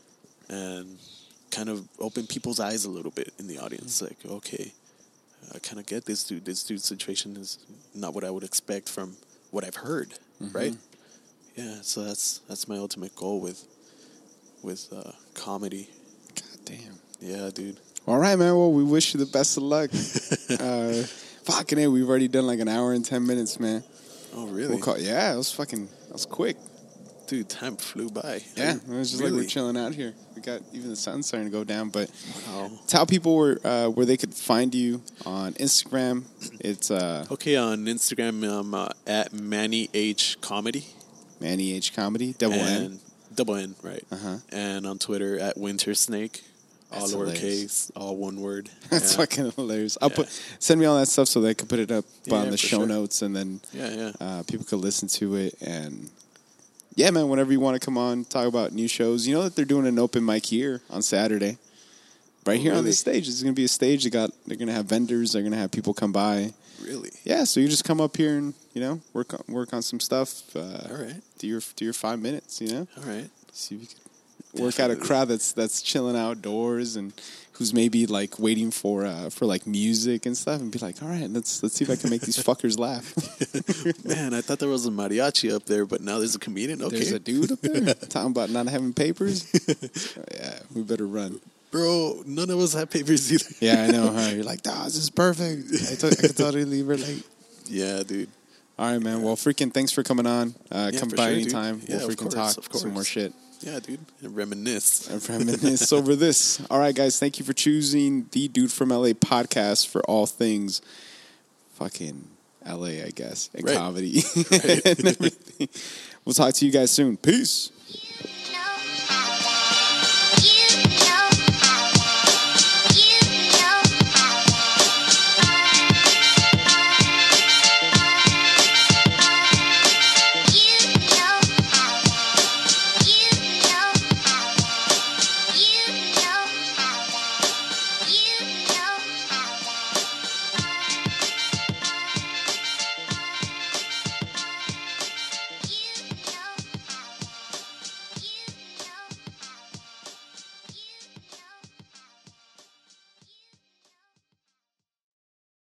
and kind of open people's eyes a little bit in the audience. Like, okay, I kind of get this dude. This dude's situation is not what I would expect from what I've heard, right? Yeah, so that's that's my ultimate goal with with uh, comedy. God damn. Yeah, dude. All right, man. Well, we wish you the best of luck. uh, fucking it, we've already done like an hour and ten minutes, man. Oh, really? We'll call, yeah, it was fucking. That was quick. Dude, time flew by. Yeah, it was just like Really? we're chilling out here. We got even the sun's starting to go down, but Wow. tell people where uh, where they could find you on Instagram. It's uh, Okay, on Instagram, um, uh, at Manny H Comedy. Manny H Comedy, double N. and Double N, right. Uh-huh. And on Twitter, at Winter Snake. All That's lowercase, hilarious. all one word. That's Yeah. fucking hilarious. I'll Yeah. put send me all that stuff so they can put it up Yeah, on the for show sure. notes, and then Yeah, yeah. uh, people could listen to it. And yeah, man, whenever you want to come on, talk about new shows. You know that they're doing an open mic here on Saturday, right Oh, here on really? the stage. It's gonna be a stage. They got they're gonna have vendors. They're gonna have people come by. Really? Yeah, so you just come up here and you know work on, work on some stuff. Uh, All right. Do your do your five minutes. You know, All right. see if you can work out a Definitely. crowd that's that's chilling outdoors and who's maybe like waiting for uh, for like music and stuff, and be like, all right, let's let's see if I can make these fuckers laugh. Man, I thought there was a mariachi up there, but now there's a comedian? Okay. There's a dude up there talking about not having papers. Oh, yeah, we better run. Bro, none of us have papers either. Yeah, I know. Huh? You're like, nah, this is perfect. I, t- I can totally relate. Yeah, dude. All right, man. Well, freaking thanks for coming on. Uh, Yeah, come for by sure, dude. anytime. Yeah, we'll of freaking course, talk of some more course. shit. Yeah, dude. And reminisce. And reminisce over this. All right, guys. Thank you for choosing the Dude from L A podcast for all things fucking L A, I guess, and Right. comedy and everything. We'll talk to you guys soon. Peace.